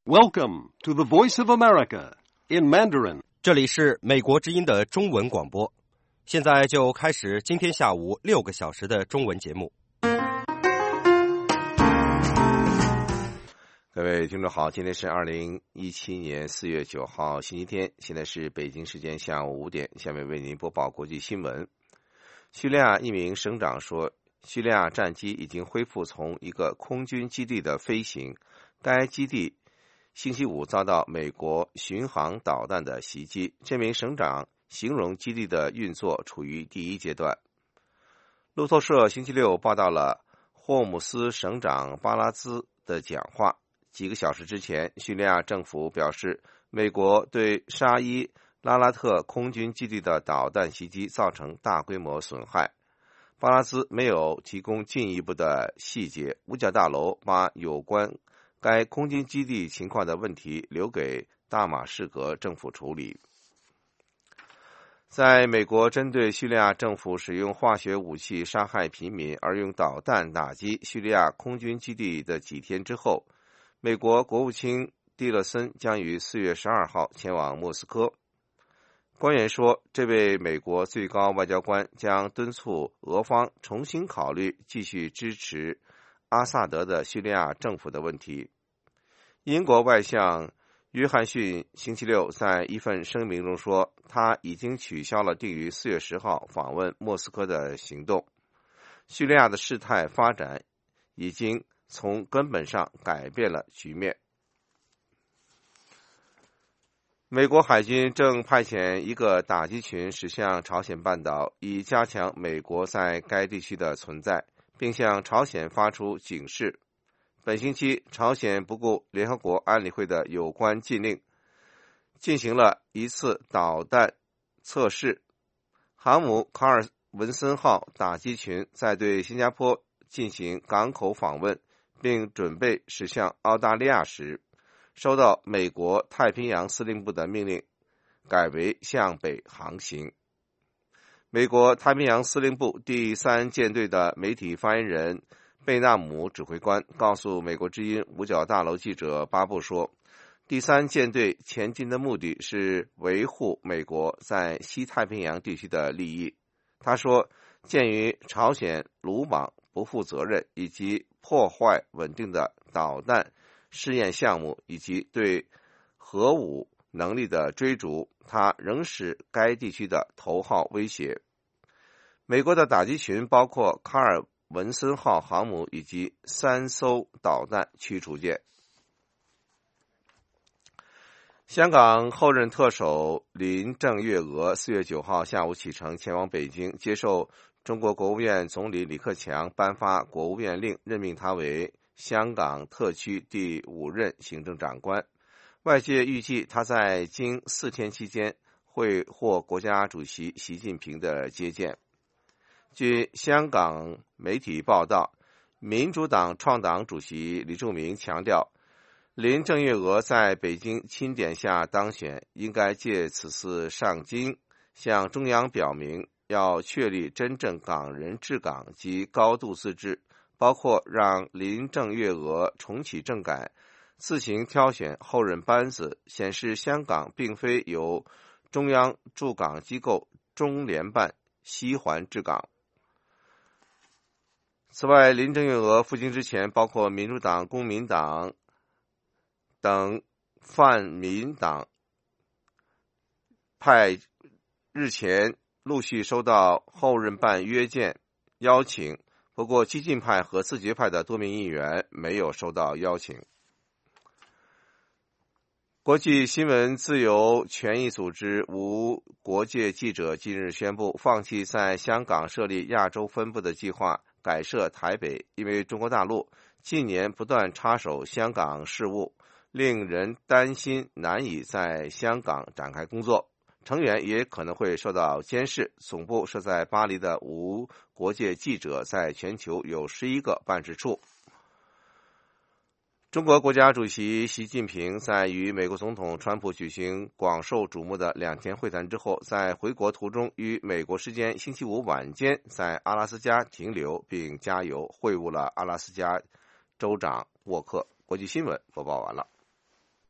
Welcome to the Voice of America in Mandarin. 这里是美国之音的中文广播，现在就开始今天下午6个小时的中文节目。 各位听众好，今天是2017年4月9号星期天，现在是北京时间下午5点，下面为您播报国际新闻。叙利亚一名省长说，叙利亚战机已经恢复从一个空军基地的飞行，该基地星期五遭到美国巡航导弹的袭击。这名省长形容基地的运作处于第一阶段。路透社星期六报道了霍姆斯省长巴拉兹的讲话。几个小时之前，叙利亚政府表示，美国对沙伊拉拉特空军基地的导弹袭击造成大规模损害。巴拉兹没有提供进一步的细节。五角大楼把有关该空军基地情况的问题留给大马士革政府处理。在美国针对叙利亚政府使用化学武器杀害平民而用导弹打击叙利亚空军基地的几天之后，美国国务卿蒂勒森将于4月12号前往莫斯科。官员说，这位美国最高外交官将敦促俄方重新考虑继续支持阿萨德的叙利亚政府的问题。英国外相约翰逊星期六在一份声明中说，他已经取消了定于4月10号访问莫斯科的行动。叙利亚的事态发展已经从根本上改变了局面。美国海军正派遣一个打击群驶向朝鲜半岛，以加强美国在该地区的存在，并向朝鲜发出警示。本星期，朝鲜不顾联合国安理会的有关禁令，进行了一次导弹测试。航母卡尔文森号打击群在对新加坡进行港口访问，并准备驶向澳大利亚时，收到美国太平洋司令部的命令，改为向北航行。美国太平洋司令部第3舰队的媒体发言人贝纳姆指挥官告诉美国之音五角大楼记者巴布说，第3舰队前进的目的是维护美国在西太平洋地区的利益。他说，鉴于朝鲜鲁莽、不负责任以及破坏稳定的导弹试验项目以及对核武能力的追逐，它仍是该地区的头号威胁。美国的打击群包括卡尔文森号航母以及3艘导弹驱逐舰。香港后任特首林郑月娥4月9号下午启程前往北京，接受中国国务院总理李克强颁发国务院令，任命他为香港特区第5任行政长官。外界预计他在京4天期间会获国家主席习近平的接见。据香港媒体报道，民主党创党主席李柱铭强调，林郑月娥在北京钦点下当选，应该借此次上京向中央表明要确立真正港人治港及高度自治，包括让林郑月娥重启政改，自行挑选后任班子，显示香港并非由中央驻港机构中联办西环治港。此外，林郑月娥赴京之前，包括民主党、公民党等泛民党派日前陆续收到后任办约见邀请，不过激进派和自决派的多名议员没有收到邀请。国际新闻自由权益组织无国界记者近日宣布放弃在香港设立亚洲分部的计划，改设台北，因为中国大陆近年不断插手香港事务，令人担心难以在香港展开工作，成员也可能会受到监视。总部设在巴黎的无国界记者在全球有11个办事处。中国国家主席习近平在与美国总统川普举行广受瞩目的2天会谈之后，在回国途中于美国时间星期五晚间在阿拉斯加停留并加油，会晤了阿拉斯加州长沃克。国际新闻播报完了。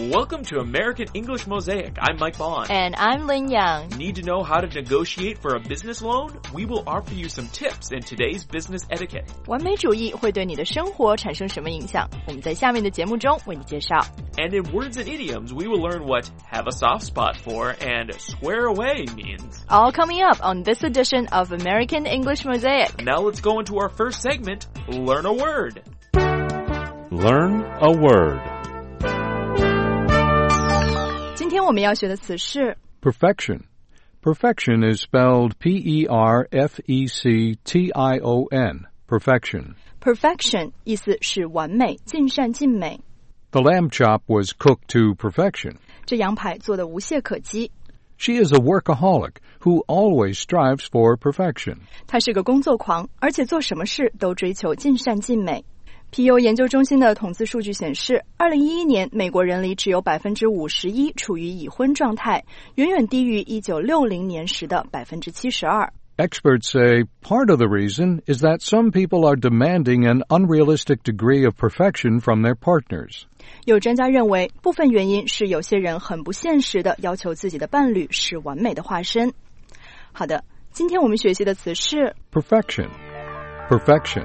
Welcome to American English Mosaic. I'm Mike Bond. And I'm Lin Yang. Need to know how to negotiate for a business loan? We will offer you some tips in today's business etiquette. 完美主义会对你的生活产生什么影响？我们在下面的节目中为你介绍。 And in words and idioms, we will learn what have a soft spot for and square away means. All coming up on this edition of American English Mosaic. Now let's go into our first segment, Learn a Word. Learn a word. 今天我们要学的词是 Perfection. Perfection is spelled P-E-R-F-E-C-T-I-O-N. Perfection. perfection， 意思是完美、尽善尽美。 The lamb chop was cooked to perfection. 这羊排做得无懈可击。 She is a workaholic who always strives for perfection. 她是个工作狂，而且做什么事都追求尽善尽美。皮尤研究中心的统计数据显示，2011年美国人里只有51%处于已婚状态，远远低于1960年时的72%。 Experts say part of the reason is that some people are demanding an unrealistic degree of perfection from their partners. 有专家認為，部分原因是有些人很不現實地要求自己的伴侶是完美的化身。好的，今天我們學習的詞是 Perfection. Perfection.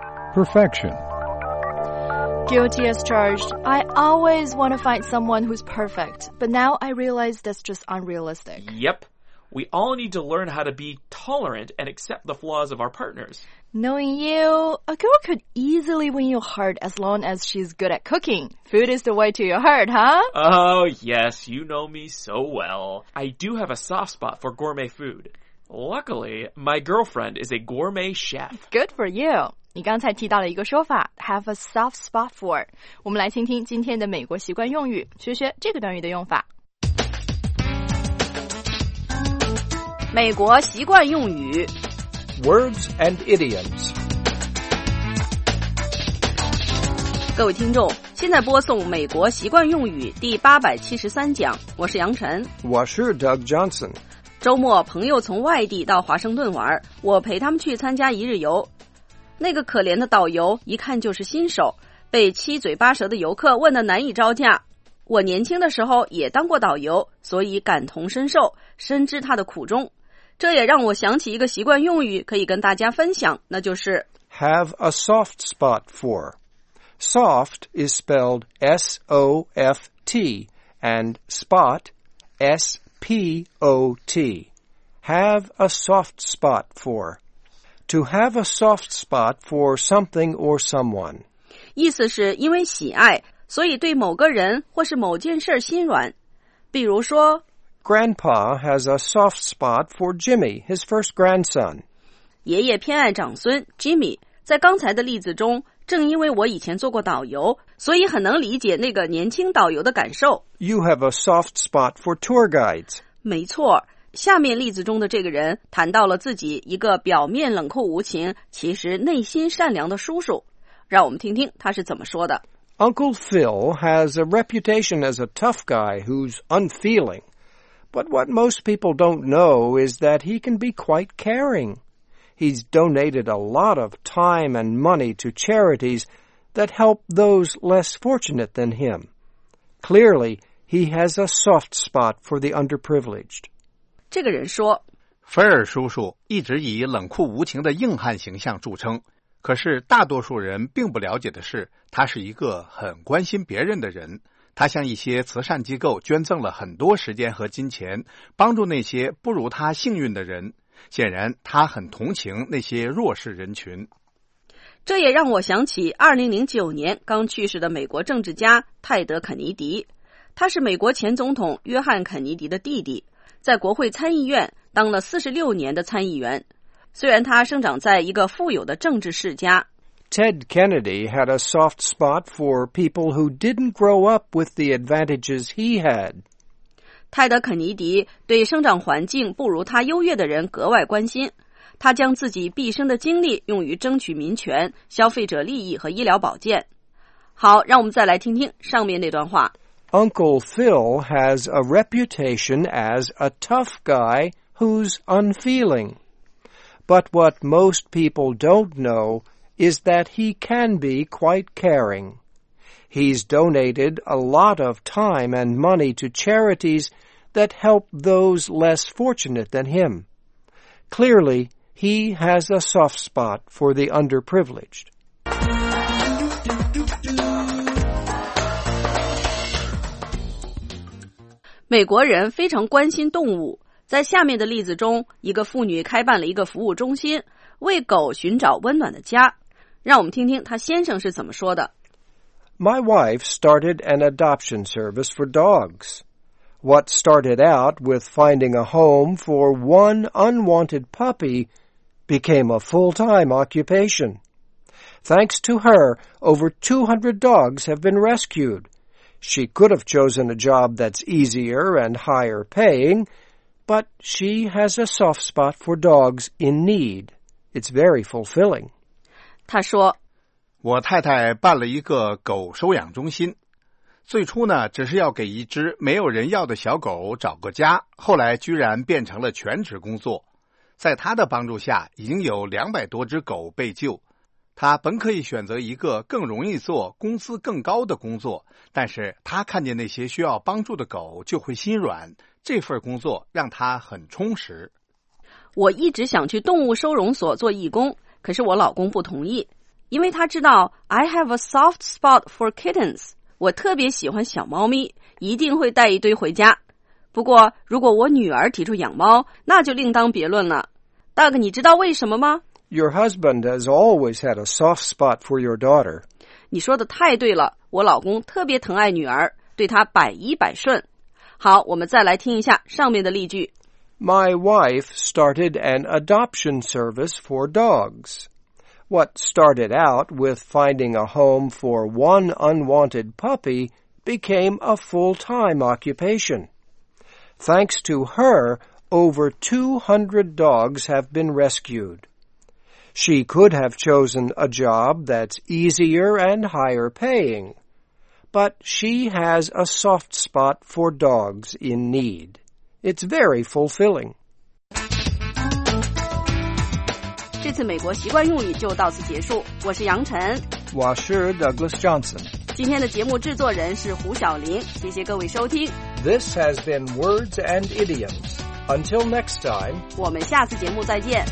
Perfection.Guilty as charged. I always want to find someone who's perfect, but now I realize that's just unrealistic. Yep. We all need to learn how to be tolerant and accept the flaws of our partners. Knowing you, a girl could easily win your heart as long as she's good at cooking. Food is the way to your heart, huh? Oh, yes, you know me so well. I do have a soft spot for gourmet food. Luckily, my girlfriend is a gourmet chef. Good for you. 你刚才提到了一个说法 have a soft spot for. 我们来听听今天的美国习惯用语，学学这个短语的用法。 美国习惯用语 Words and idioms. 各位听众，现在播送美国习惯用语第873讲，我是杨晨， 我是 Doug Johnson. 周末朋友从外地到华盛顿玩，我陪他们去参加一日游。那个可怜的导游一看就是新手，被七嘴八舌的游客问得难以招架。我年轻的时候也当过导游，所以感同身受，深知他的苦衷。这也让我想起一个习惯用语可以跟大家分享，那就是 Have a soft spot for. Soft is spelled S-O-F-T and spot S-P-O-T. Have a soft spot for.To have a soft spot for something or someone. 意思是因为喜爱，所以对某个人或是某件事心软。比如说 Grandpa has a soft spot for Jimmy, his first grandson. 爷爷偏爱长孙 Jimmy。在刚才的例子中，正因为我以前做过导游，所以很能理解那个年轻导游的感受。 You have a soft spot for tour guides. 没错。下面例子中的这个人谈到了自己一个表面冷酷无情，其实内心善良的叔叔。让我们听听他是怎么说的。 Uncle Phil has a reputation as a tough guy who's unfeeling. But what most people don't know is that he can be quite caring. He's donated a lot of time and money to charities that help those less fortunate than him. Clearly, he has a soft spot for the underprivileged. 这个人说， 菲尔叔叔一直以冷酷无情的硬汉形象著称，可是大多数人并不了解的是，他是一个很关心别人的人。他向一些慈善机构捐赠了很多时间和金钱，帮助那些不如他幸运的人。显然，他很同情那些弱势人群。 这也让我想起2009年刚去世的美国政治家泰德·肯尼迪，他是美国前总统约翰·肯尼迪的弟弟。在国会参议院当了46年的参议员，虽然他生长在一个富有的政治世家。 Ted Kennedy had a soft spot for people who didn't grow up with the advantages he had. 泰德·肯尼迪对生长环境不如他优越的人格外关心，他将自己毕生的精力用于争取民权、消费者利益和医疗保健。好，让我们再来听听上面那段话。 Uncle Phil has a reputation as a tough guy who's unfeeling. But what most people don't know is that he can be quite caring. He's donated a lot of time and money to charities that help those less fortunate than him. Clearly, he has a soft spot for the underprivileged. 美国人非常关心动物。在下面的例子中，一个妇女开办了一个服务中心，为狗寻找温暖的家。让我们听听她先生是怎么说的。 My wife started an adoption service for dogs. What started out with finding a home for one unwanted puppy became a full-time occupation. Thanks to her, over 200 dogs have been rescued. She could have chosen a job that's easier and higher paying, but she has a soft spot for dogs in need. It's very fulfilling. 她说， 我太太办了一个狗收养中心。最初呢，只是要给一只没有人要的小狗找个家，后来居然变成了全职工作。在她的帮助下，已经有200多只狗被救。她本可以选择一个更容易做、工资更高的工作，但是她看见那些需要帮助的狗就会心软，这份工作让她很充实。 我一直想去动物收容所做义工，可是我老公不同意，因为他知道 I have a soft spot for kittens， 我特别喜欢小猫咪，一定会带一堆回家。不过如果我女儿提出养猫，那就另当别论了。Doug， 你知道为什么吗？ Your husband has always had a soft spot for your daughter. 你说的太对了，我老公特别疼爱女儿，对她百依百顺。好，我们再来听一下上面的例句。 My wife started an adoption service for dogs. What started out with finding a home for one unwanted puppy became a full-time occupation. Thanks to her, over 200 dogs have been rescued. She could have chosen a job that's easier and higher paying, but she has a soft spot for dogs in need. It's very fulfilling. 这次美国习惯用语就到此结束。我是杨晨， 我是 Douglas Johnson. 今天的节目制作人是胡小玲，谢谢各位收听。 This has been Words and Idioms. Until next time, 我们下次节目再见。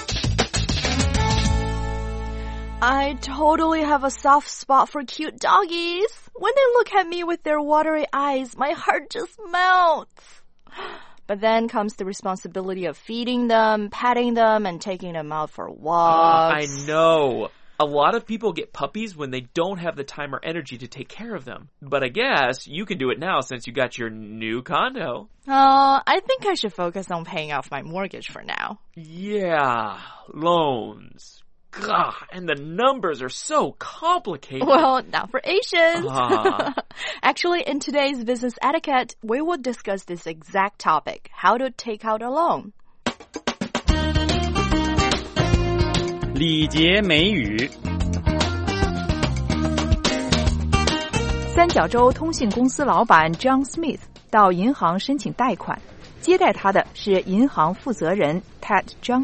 I totally have a soft spot for cute doggies. When they look at me with their watery eyes, my heart just melts. But then comes the responsibility of feeding them, petting them, and taking them out for walks. I know. A lot of people get puppies when they don't have the time or energy to take care of them. But I guess you can do it now since you got your new condo. I think I should focus on paying off my mortgage for now. Yeah, loans. God, and the numbers are so complicated. Well, not for Asians. Actually, in today's business etiquette, we will discuss this exact topic, how to take out a loan. 礼节美语。 三角洲通信公司老板 John Smith 到银行申请贷款，接待他的是银行负责人 Ted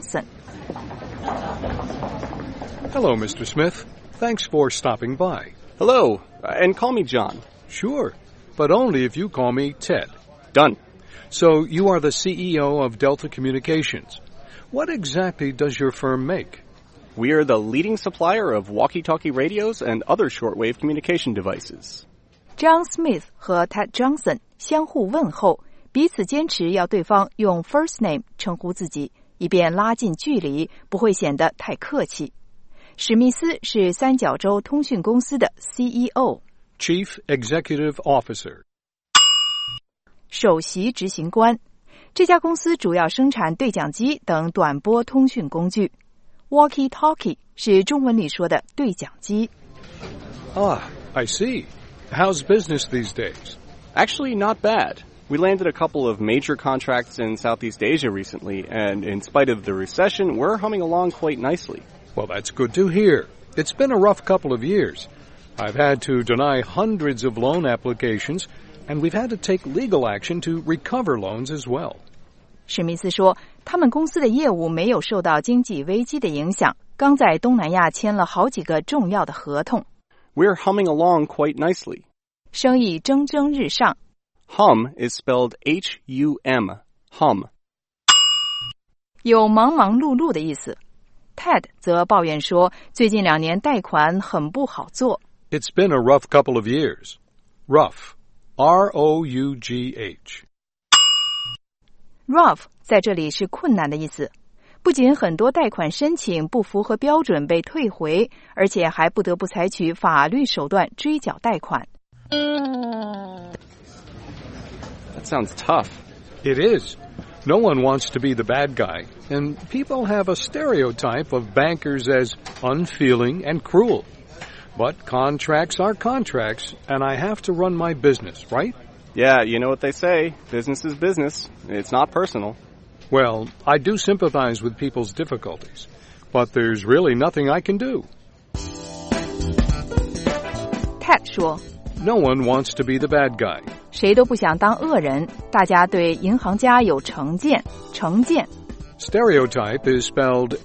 Johnson。Hello, Mr. Smith. Thanks for stopping by. Hello, and call me John. Sure, but only if you call me Ted. Done. So you are the CEO of Delta Communications. What exactly does your firm make? We are the leading supplier of walkie-talkie radios and other shortwave communication devices. John Smith 和 Ted Johnson 相互问候，彼此坚持要对方用 first name 称呼自己，以便拉近距离，不会显得太客气。史密斯是三角洲通讯公司的 CEO Chief Executive Officer 首席执行官。这家公司主要生产对讲机等短波通讯工具。Walkie-talkie 是中文里说的对讲机。 I see. How's business these days? Actually, not bad. We landed a couple of major contracts in Southeast Asia recently, and in spite of the recession, we're humming along quite nicely. Well, that's good to hear. It's been a rough couple of years. I've had to deny hundreds of loan applications, and we've had to take legal action to recover loans as well. 史密斯说，他们公司的业务没有受到经济危机的影响，刚在东南亚签了好几个重要的合同。 We're humming along quite nicely. 生意蒸蒸日上。 Hum is spelled H-U-M. Hum. 有忙忙碌碌的意思。Ted 则抱怨说，最近2年贷款很不好做。 It's been a rough couple of years. Rough. R-O-U-G-H. Rough 在这里是困难的意思。不仅很多贷款申请不符合标准被退回，而且还不得不采取法律手段追缴贷款。 That sounds tough. It is. No one wants to be the bad guy, and people have a stereotype of bankers as unfeeling and cruel. But contracts are contracts, and I have to run my business, right? Yeah, you know what they say. Business is business. It's not personal. Well, I do sympathize with people's difficulties, but there's really nothing I can do. Ted 说 No one wants to be the bad guy. 谁都不想当恶人，大家对银行家有成见。 Stereotype is spelled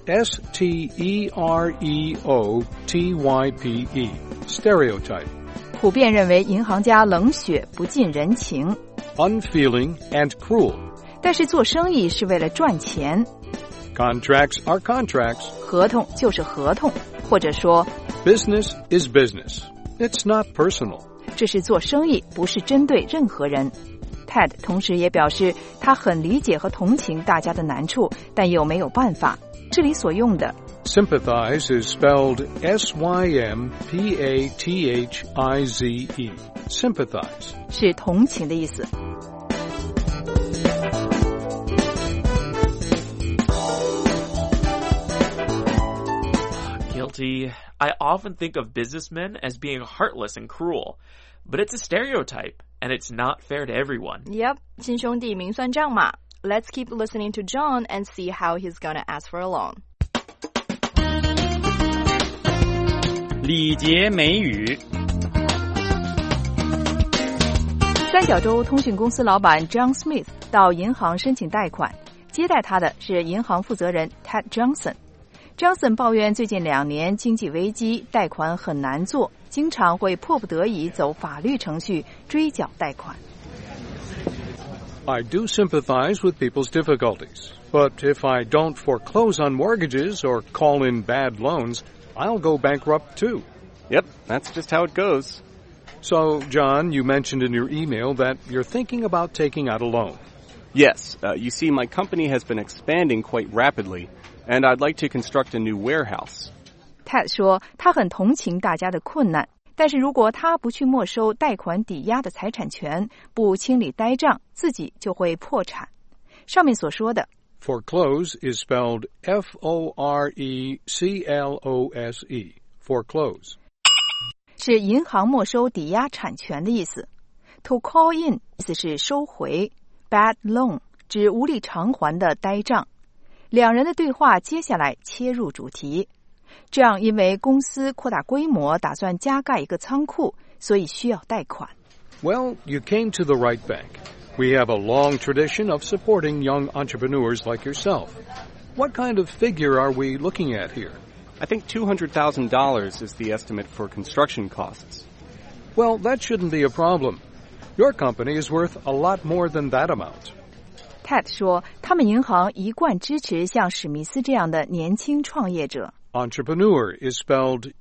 S-T-E-R-E-O-T-Y-P-E. Stereotype. 普遍认为银行家冷血不近人情。 Unfeeling and cruel. 但是做生意是为了赚钱。 Contracts are contracts. 合同就是合同，或者说 Business is business. It's not personal. 这是做生意，不是针对任何人。Ted 同时也表示，他很理解和同情大家的难处，但又没有办法。这里所用的 Sympathize is spelled S-Y-M-P-A-T-H-I-Z-E. Sympathize 是同情的意思。 Guilty. I often think of businessmen as being heartless and cruel, but it's a stereotype, and it's not fair to everyone. Yep, 亲兄弟明算账嘛。Let's keep listening to John and see how he's gonna ask for a loan. 礼节美语。 三角洲通讯公司老板 John Smith 到银行申请贷款，接待他的是银行负责人 Ted Johnson。Johnson 抱怨最近2年经济危机，贷款很难做，经常会迫不得已走法律程序追缴贷款。 I do sympathize with people's difficulties, but if I don't foreclose on mortgages or call in bad loans, I'll go bankrupt too. Yep, that's just how it goes. So, John, you mentioned in your email that you're thinking about taking out a loan. Yes, you see, my company has been expanding quite rapidly, and I'd like to construct a new warehouse. Ted 说他很同情大家的困难，但是如果他不去没收贷款抵押的财产权，不清理呆账，自己就会破产。上面所说的 Foreclose is spelled F-O-R-E-C-L-O-S-E. Foreclose. 是银行没收抵押产权的意思。To call in 意思是收回。Bad loan 指无力偿还的呆账。两人的对话接下来切入主题。这样，因为公司扩大规模，打算加盖一个仓库，所以需要贷款。 Well, you came to the right bank. We have a long tradition of supporting young entrepreneurs like yourself. What kind of figure are we looking at here? I think $200,000 is the estimate for construction costs. Well, that shouldn't be a problem. Your company is worth a lot more than that amount. Ted 说，他们银行一贯支持像史密斯这样的年轻创业者。 Entrepreneur is spelled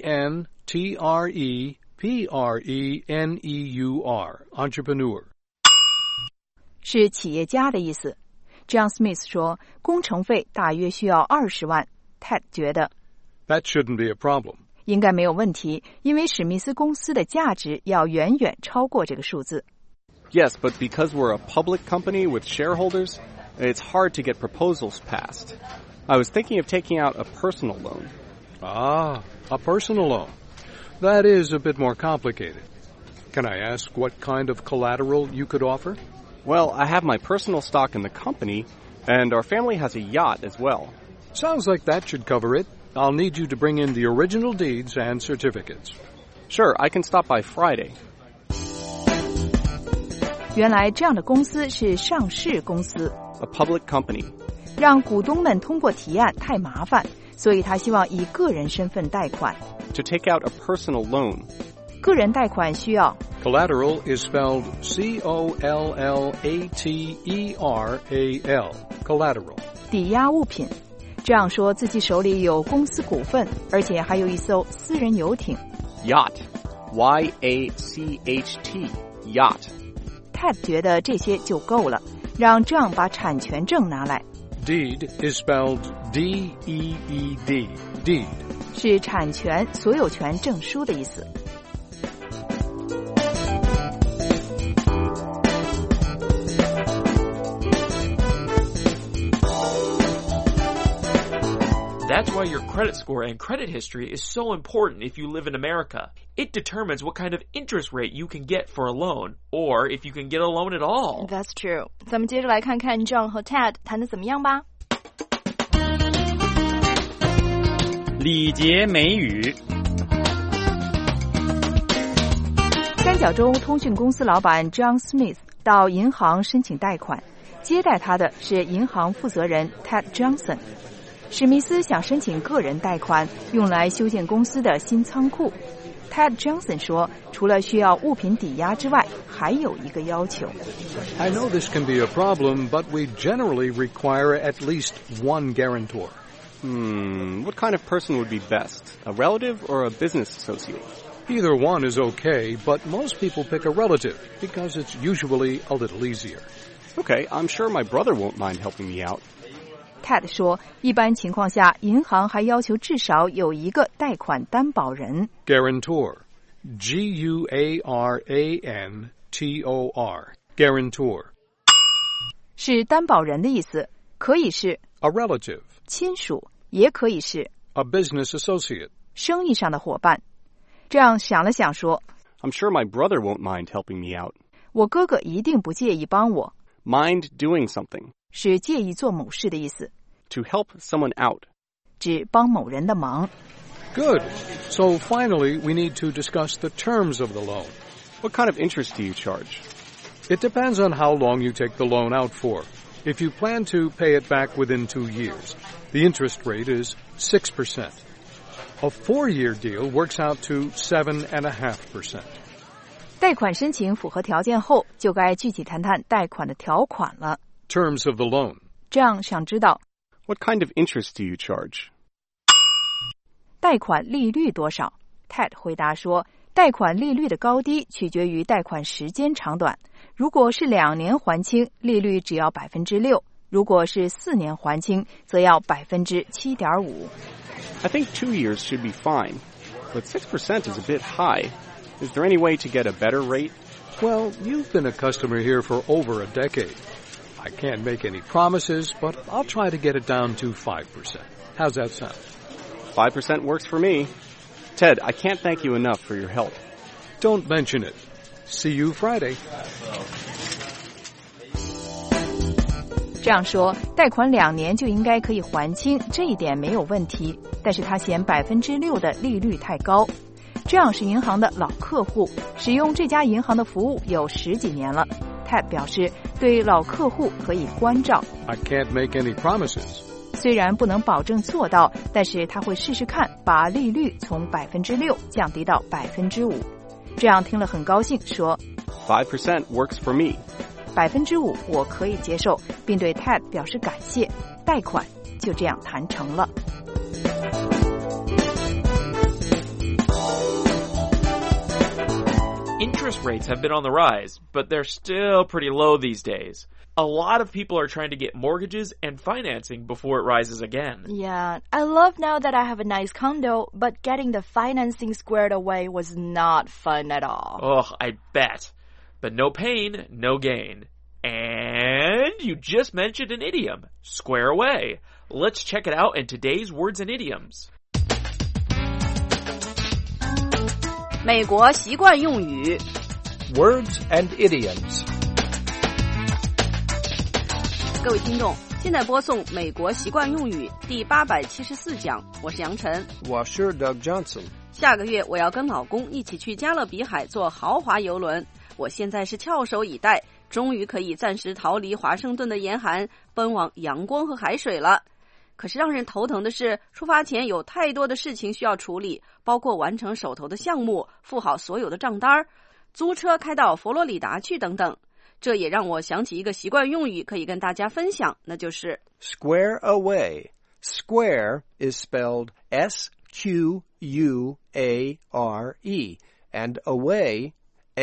E-N-T-R-E-P-R-E-N-E-U-R. Entrepreneur. 是企业家的意思。John Smith 说，工程费大约需要20万。Ted 觉得 That shouldn't be a problem. 应该没有问题，因为史密斯公司的价值要远远超过这个数字。 Yes, but because we're a public company with shareholders, it's hard to get proposals passed. I was thinking of taking out a personal loan. Ah, a personal loan. That is a bit more complicated. Can I ask what kind of collateral you could offer? Well, I have my personal stock in the company, and our family has a yacht as well. Sounds like that should cover it. I'll need you to bring in the original deeds and certificates. Sure, I can stop by Friday. 原来这样的公司是上市公司。 A public company. 让股东们通过提案太麻烦， 所以他希望以个人身份贷款。 To take out a personal loan. 个人贷款需要 Collateral is spelled C-O-L-L-A-T-E-R-A-L. Collateral. 抵押物品。这样说自己手里有公司股份，而且还有一艘私人游艇。 Yacht. Y-A-C-H-T. Yacht. Ted 觉得这些就够了，让John把产权证拿来。 Deed is spelled D-E-E-D. Deed. 是产权、所有权证书的意思。 That's why your credit score and credit history is so important if you live in America. It determines what kind of interest rate you can get for a loan, or if you can get a loan at all. That's true. 咱们接着来看看 John 和 Ted 谈得怎么样吧。 礼节美语。 三角洲通讯公司老板 John Smith 到银行申请贷款，接待他的是银行负责人 Ted Johnson。史密斯想申请个人贷款，用来修建公司的新仓库。Ted Johnson 说，除了需要物品抵押之外，还有一个要求。 I know this can be a problem, but we generally require at least one guarantor. What kind of person would be best? A relative or a business associate? Either one is okay, but most people pick a relative because it's usually a little easier. Okay, I'm sure my brother won't mind helping me out. Ted 说，一般情况下，银行还要求至少有一个贷款担保人。 Guarantor. G-U-A-R-A-N-T-O-R. Guarantor. 是担保人的意思，可以是 A relative. 亲属，也可以是 A business associate. 生意上的伙伴。这样想了想说， I'm sure my brother won't mind helping me out. 我哥哥一定不介意帮我。 Mind doing something. 是介意做某事的意思。 To help someone out. 指帮某人的忙。 Good. So finally, we need to discuss the terms of the loan. What kind of interest do you charge? It depends on how long you take the loan out for. If you plan to pay it back within 2 years, the interest rate is 6%. A 4-year deal works out to 7.5%. 贷款申请符合条件后，就该具体谈谈贷款的条款了。 Terms of the loan. 这样想知道 What kind of interest do you charge? 贷款利率多少 ？Ted 回答说，贷款利率的高低取决于贷款时间长短。如果是2年还清，利率只要 6%； 如果是4年还清，则要 7.5%。 I think 2 years should be fine, but 6% is a bit high. Is there any way to get a better rate? Well, you've been a customer here for over a decade. I can't make any promises, but I'll try to get it down to 5%. How's that sound? 5% works for me. Ted, I can't thank you enough for your help. Don't mention it. See you Friday. 这样说，贷款2年就应该可以还清，这一点没有问题。但是他嫌 6% 的利率太高。这样是银行的老客户，使用这家银行的服务有10几年了。Ted 表示，对老客户可以关照。 I can't make any promises. 虽然不能保证做到，但是他会试试看，把利率从 6% 降低到 5%。这样听了很高兴，说 5% works for me. 5%我可以接受，并对 Ted 表示感谢。贷款就这样谈成了。 Interest rates have been on the rise, but they're still pretty low these days. A lot of people are trying to get mortgages and financing before it rises again. Yeah, I love now that I have a nice condo, but getting the financing squared away was not fun at all. Oh, I bet. But no pain, no gain. And you just mentioned an idiom, square away. Let's check it out in today's words and idioms. 美国习惯用语 Words and idioms. 各位听众，现在播送美国习惯用语第874讲，我是杨晨， 我是 Doug Johnson。 下个月我要跟老公一起去加勒比海坐豪华游轮，我现在是翘首以待，终于可以暂时逃离华盛顿的严寒，奔往阳光和海水了。 可是让人头疼的是，出发前有太多的事情需要处理，包括完成手头的项目、付好所有的账单、租车开到佛罗里达去等等。这也让我想起一个习惯用语，可以跟大家分享，那就是 square away. Square is spelled S-Q-U-A-R-E, and away,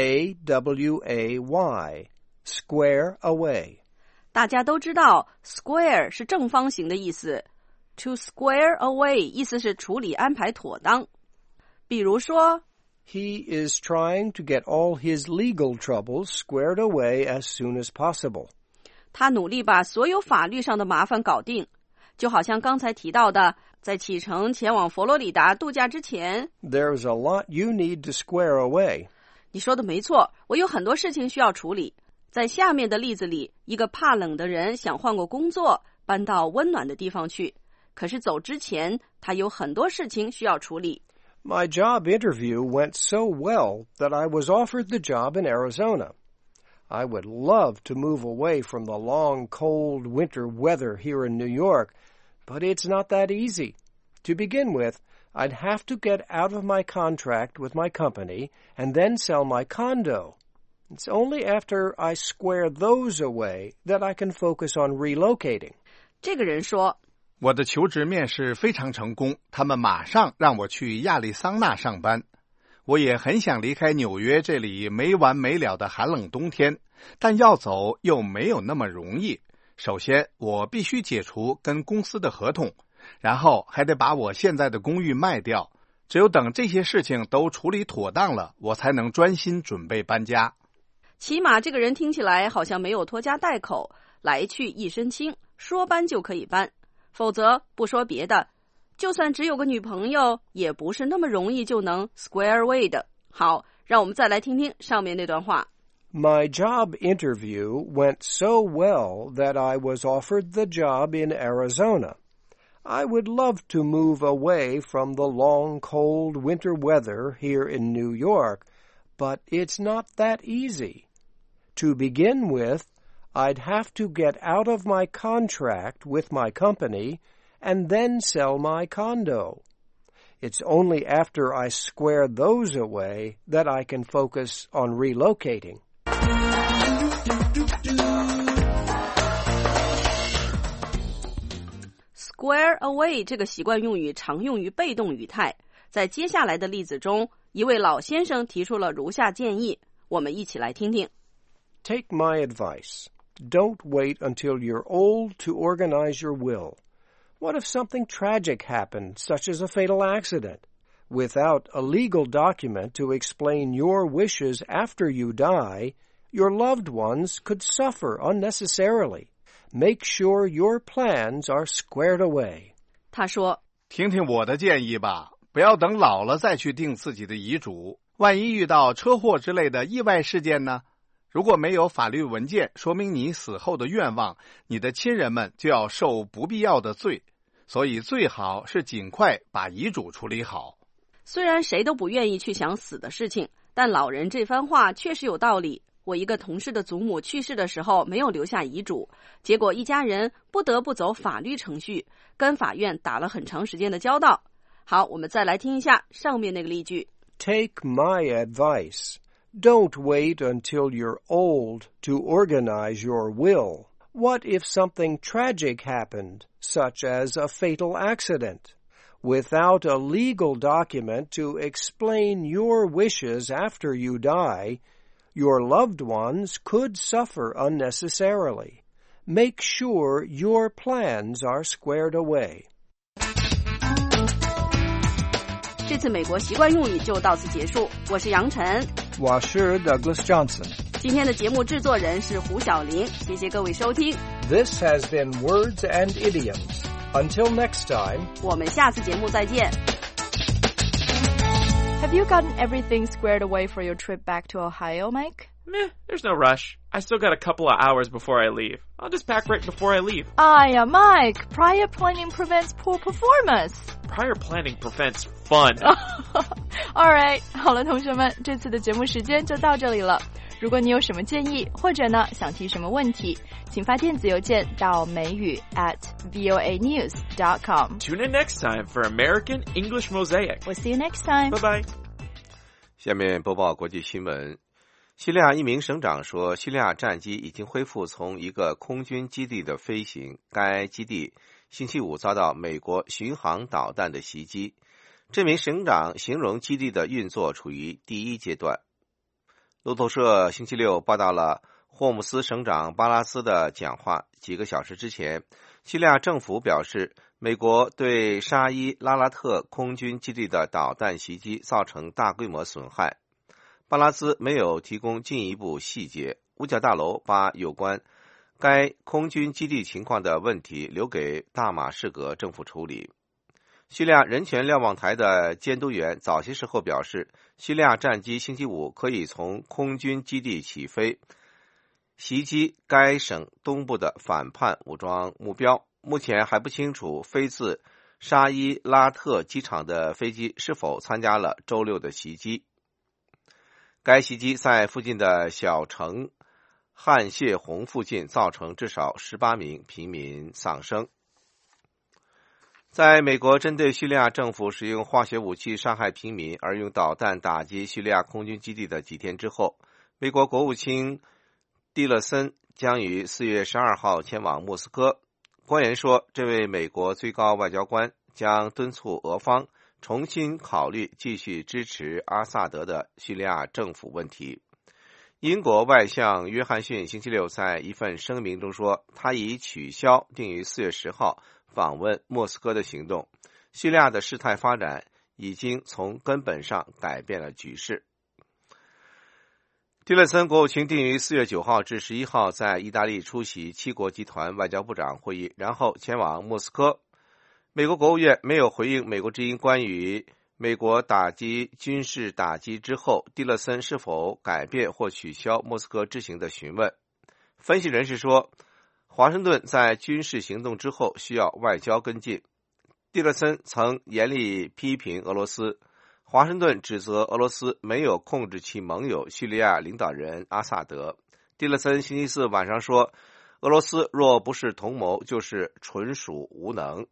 A-W-A-Y. Square away. 大家都知道 square 是正方形的意思， to square away 意思是处理安排妥当。比如说 He is trying to get all his legal troubles squared away as soon as possible. 他努力把所有法律上的麻烦搞定，就好像刚才提到的，在启程前往佛罗里达度假之前 There's a lot you need to square away. 你说的没错，我有很多事情需要处理。在下面的例子里，一个怕冷的人想换个工作，搬到温暖的地方去，可是走之前他有很多事情需要处理。 My job interview went so well that I was offered the job in Arizona. I would love to move away from the long, cold winter weather here in New York, but it's not that easy. To begin with, I'd have to get out of my contract with my company and then sell my condo. It's only after I square those away that I can focus on relocating. 这个人说， 我的求职面试非常成功，他们马上让我去亚利桑那上班。我也很想离开纽约这里没完没了的寒冷冬天，但要走又没有那么容易。首先，我必须解除跟公司的合同，然后还得把我现在的公寓卖掉。只有等这些事情都处理妥当了，我才能专心准备搬家。 起码这个人听起来好像没有拖家带口，来去一身轻，说搬就可以搬。否则不说别的，就算只有个女朋友，也不是那么容易就能 square away 的。好，让我们再来听听上面那段话。 My job interview went so well that I was offered the job in Arizona. I would love to move away from the long, cold winter weather here in New York, but it's not that easy. To begin with, I'd have to get out of my contract with my company and then sell my condo. It's only after I square those away that I can focus on relocating. Square away 这个习惯用语常用于被动语态。在接下来的例子中，一位老先生提出了如下建议，我们一起来听听。 Take my advice. Don't wait until you're old to organize your will. What if something tragic happened, such as a fatal accident? Without a legal document to explain your wishes after you die, your loved ones could suffer unnecessarily. Make sure your plans are squared away. 他说， 听听我的建议吧，不要等老了再去定自己的遗嘱。万一遇到车祸之类的意外事件呢？如果没有法律文件说明你死后的愿望，你的亲人们就要受不必要的罪。所以最好是尽快把遗嘱处理好。 虽然谁都不愿意去想死的事情，但老人这番话确实有道理。我一个同事的祖母去世的时候没有留下遗嘱，结果一家人不得不走法律程序，跟法院打了很长时间的交道。好，我们再来听一下上面那个例句。 Take my advice. Don't wait until you're old to organize your will. What if something tragic happened, such as a fatal accident? Without a legal document to explain your wishes after you die, your loved ones could suffer unnecessarily. Make sure your plans are squared away. 这次美国习惯用语就到此结束。我是杨晨， 我是 Douglas Johnson。 今天的节目制作人是胡小玲，谢谢各位收听。 This has been Words and Idioms. Until next time, 我们下次节目再见。 Have you gotten everything squared away for your trip back to Ohio, Mike? Meh, there's no rush. I still got a couple of hours before I leave. I'll just pack right before I leave. Mike, prior planning prevents poor performance. Prior planning prevents fun. All right, 好了，同学们，这次的节目时间就到这里了。 如果你有什么建议，或者呢想提什么问题，请发电子邮件到美语@voanews.com。 Tune in next time for American English Mosaic. We'll see you next time. Bye-bye. 下面播报国际新闻。叙利亚一名省长说，叙利亚战机已经恢复从一个空军基地的飞行，该基地星期五遭到美国巡航导弹的袭击。这名省长形容基地的运作处于第一阶段。路透社星期六报道了霍姆斯省长巴拉斯的讲话。几个小时之前，叙利亚政府表示，美国对沙伊拉拉特空军基地的导弹袭击造成大规模损害。巴拉斯没有提供进一步细节。五角大楼把有关该空军基地情况的问题留给大马士革政府处理。叙利亚人权瞭望台的监督员早些时候表示，叙利亚战机星期五可以从空军基地起飞，袭击该省东部的反叛武装目标。目前还不清楚飞自沙伊拉特机场的飞机是否参加了周六的袭击。该袭击在附近的小城汉谢洪附近造成至少18名平民丧生。在美国针对叙利亚政府使用化学武器伤害平民而用导弹打击叙利亚空军基地的几天之后，美国国务卿蒂勒森将于4月12号前往莫斯科。官员说，这位美国最高外交官将敦促俄方重新考虑继续支持阿萨德的叙利亚政府问题。英国外相约翰逊星期六在一份声明中说，他已取消定于4月10号访问莫斯科的行动。叙利亚的事态发展已经从根本上改变了局势。蒂勒森国务卿定于4月9号至11号在意大利出席7国集团外交部长会议，然后前往莫斯科。美国国务院没有回应美国之音关于美国军事打击之后蒂勒森是否改变或取消莫斯科之行的询问。分析人士说，华盛顿在军事行动之后需要外交跟进。蒂勒森曾严厉批评俄罗斯，华盛顿指责俄罗斯没有控制其盟友叙利亚领导人阿萨德。蒂勒森星期四晚上说，俄罗斯若不是同谋，就是纯属无能。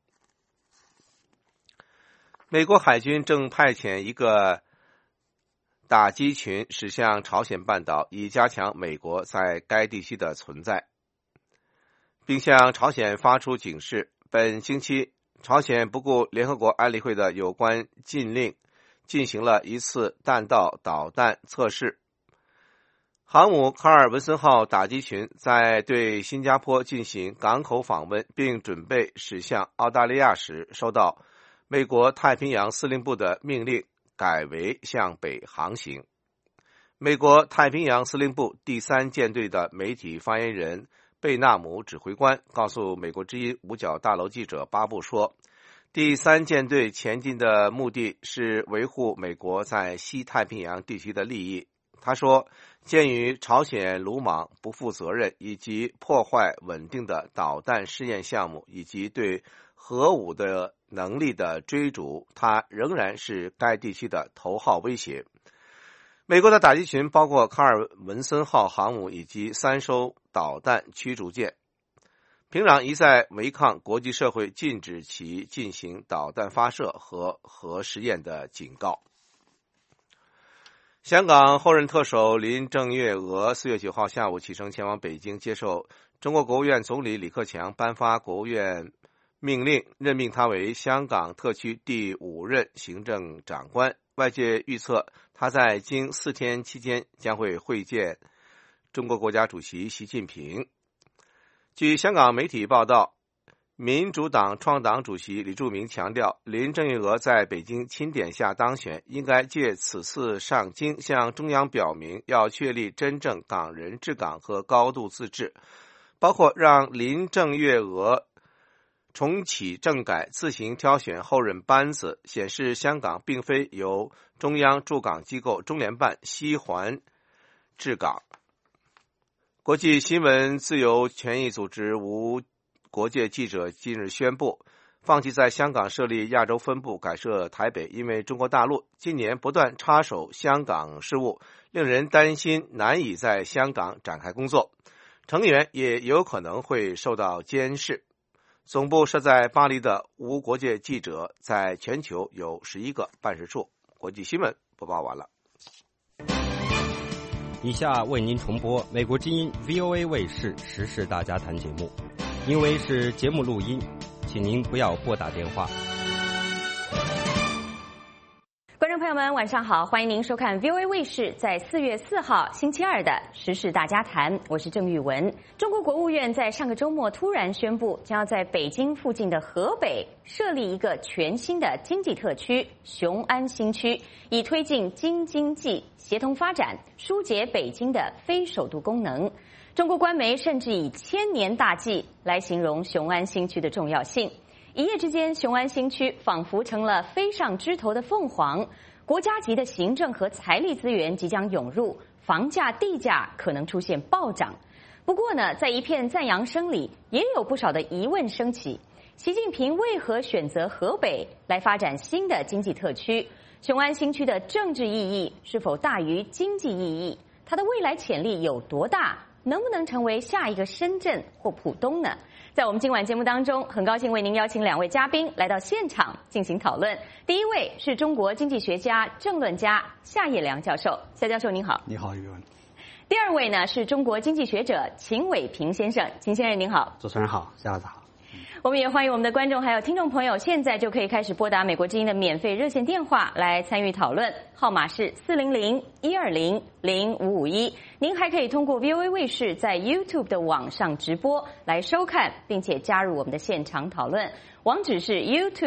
美国海军正派遣一个打击群驶向朝鲜半岛，以加强美国在该地区的存在，并向朝鲜发出警示。本星期，朝鲜不顾联合国安理会的有关禁令，进行了一次弹道导弹测试。航母卡尔文森号打击群在对新加坡进行港口访问并准备驶向澳大利亚时，收到美国太平洋司令部的命令，改为向北航行。美国太平洋司令部第3舰队的媒体发言人贝纳姆指挥官告诉美国之音五角大楼记者巴布说，第3舰队前进的目的是维护美国在西太平洋地区的利益。他说，鉴于朝鲜鲁莽、不负责任以及破坏稳定的导弹试验项目以及对核武的能力的追逐，它仍然是该地区的头号威胁。美国的打击群包括卡尔文森号航母以及3艘导弹驱逐舰。平壤一再违抗国际社会禁止其进行导弹发射和核试验的警告。香港后任特首林郑月娥4月9号下午启程前往北京，接受中国国务院总理李克强颁发国务院命令，任命他为香港特区第5任行政长官。外界预测，他在京4天期间将会会见中国国家主席习近平。据香港媒体报道，民主党创党主席李柱铭强调，林郑月娥在北京钦点下当选，应该借此次上京向中央表明要确立真正港人治港和高度自治，包括让林郑月娥重启政改，自行挑选后任班子，显示香港并非由中央驻港机构中联办西环治港。国际新闻自由权益组织无国界记者近日宣布， 放弃在香港设立亚洲分部，改设台北，因为中国大陆今年不断插手香港事务，令人担心难以在香港展开工作，成员也有可能会受到监视。总部设在巴黎的无国界记者在全球有11个办事处。国际新闻播报完了。 以下为您重播美国之音 VOA 卫视时事大家谈节目，因为是节目录音，请您不要拨打电话。 观众朋友们晚上好，欢迎您收看 VOA 卫视在4月4号星期二的时事大家谈，我是郑玉文。中国国务院在上个周末突然宣布，将要在北京附近的河北设立一个全新的经济特区雄安新区，以推进京津冀协同发展，疏解北京的非首都功能。中国官媒甚至以千年大计来形容雄安新区的重要性。一夜之间，雄安新区仿佛成了飞上枝头的凤凰，国家级的行政和财力资源即将涌入，房价、地价可能出现暴涨。不过呢，在一片赞扬声里，也有不少的疑问升起：习近平为何选择河北来发展新的经济特区？雄安新区的政治意义是否大于经济意义？它的未来潜力有多大？能不能成为下一个深圳或浦东呢？在我们今晚节目当中，很高兴为您邀请2位嘉宾来到现场进行讨论。第一位是中国经济学家、政论家夏业良教授，夏教授您好。 你好，玉文。 第二位呢是中国经济学者秦伟平先生，秦先生您好。 主持人好，夏子好。 我们也欢迎我们的观众还有听众朋友，现在就可以开始拨打美国之音的免费热线电话来参与讨论，号码是400-120-0551。您还可以通过 VOA 卫视在 YouTube 的网上直播来收看，并且加入我们的现场讨论，网址是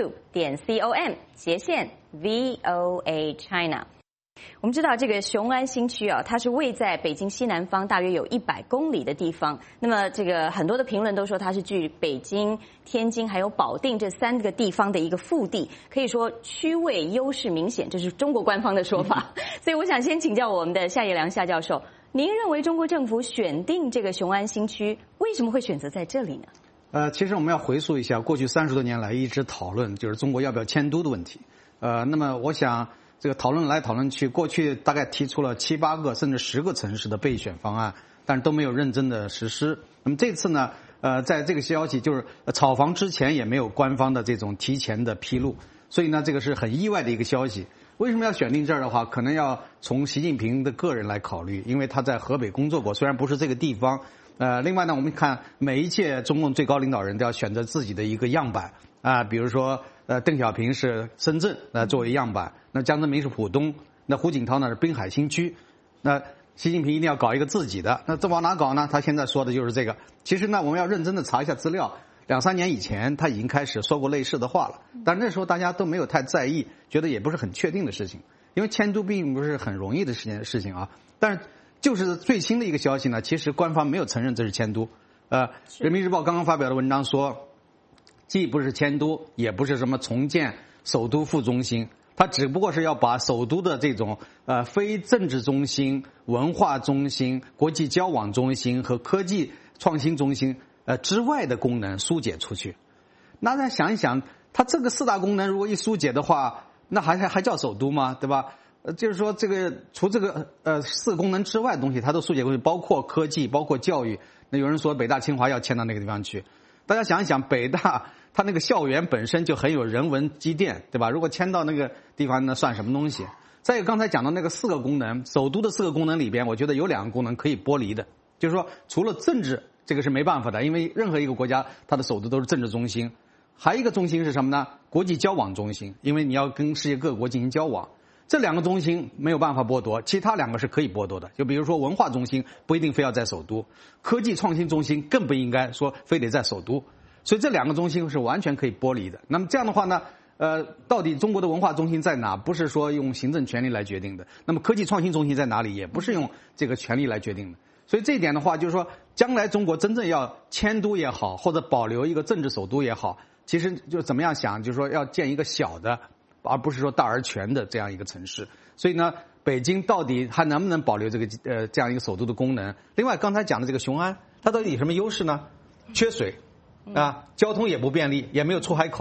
youtube.com/VOA China。我们知道这个雄安新区啊，它是位在北京西南方大约有100公里的地方。那么这个很多的评论都说它是距北京、天津还有保定这3个地方的一个腹地，可以说区位优势明显，这是中国官方的说法。所以我想先请教我们的夏业良夏教授，您认为中国政府选定这个雄安新区，为什么会选择在这里呢？ 其实我们要回溯一下过去30多年来一直讨论就是中国要不要迁都的问题。那么我想这个讨论来讨论去，过去大概提出了7、8个甚至10个城市的备选方案，但是都没有认真的实施。那么这次呢，在这个消息就是炒房之前也没有官方的这种提前的披露，所以呢，这个是很意外的一个消息。为什么要选定这儿的话，可能要从习近平的个人来考虑，因为他在河北工作过，虽然不是这个地方。另外呢，我们看每一届中共最高领导人都要选择自己的一个样板啊，比如说邓小平是深圳作为样板，那江泽民是浦东，那胡锦涛呢是滨海新区，那习近平一定要搞一个自己的，那这往哪搞呢？他现在说的就是这个。其实呢，我们要认真的查一下资料，2、3年以前他已经开始说过类似的话了，但那时候大家都没有太在意，觉得也不是很确定的事情，因为迁都并不是很容易的事情啊。但是就是最新的一个消息呢，其实官方没有承认这是迁都。人民日报刚刚发表的文章说，既不是迁都，也不是什么重建首都副中心，它只不过是要把首都的这种非政治中心、文化中心、国际交往中心和科技创新中心之外的功能疏解出去。那咱想一想，它这个4大功能如果一疏解的话，那还叫首都吗？对吧？就是说这个除这个4功能之外的东西，它都疏解过去，包括科技，包括教育。那有人说北大清华要迁到那个地方去，大家想一想，北大它那个校园本身就很有人文积淀，对吧？如果迁到那个地方，那算什么东西？再有刚才讲到那个4个功能，首都的4个功能里边，我觉得有2个功能可以剥离的，就是说除了政治，这个是没办法的，因为任何一个国家它的首都都是政治中心。还有一个中心是什么呢？国际交往中心，因为你要跟世界各国进行交往。这2个中心没有办法剥夺，其他2个是可以剥夺的。就比如说文化中心不一定非要在首都，科技创新中心更不应该说非得在首都，所以这2个中心是完全可以剥离的。那么这样的话呢，到底中国的文化中心在哪？不是说用行政权力来决定的。那么科技创新中心在哪里？也不是用这个权力来决定的。所以这一点的话，就是说将来中国真正要迁都也好，或者保留一个政治首都也好，其实就怎么样想，就是说要建一个小的，而不是说大而全的这样一个城市。所以呢，北京到底还能不能保留这个这样一个首都的功能？另外刚才讲的这个雄安，它到底有什么优势呢？缺水啊，交通也不便利，也没有出海口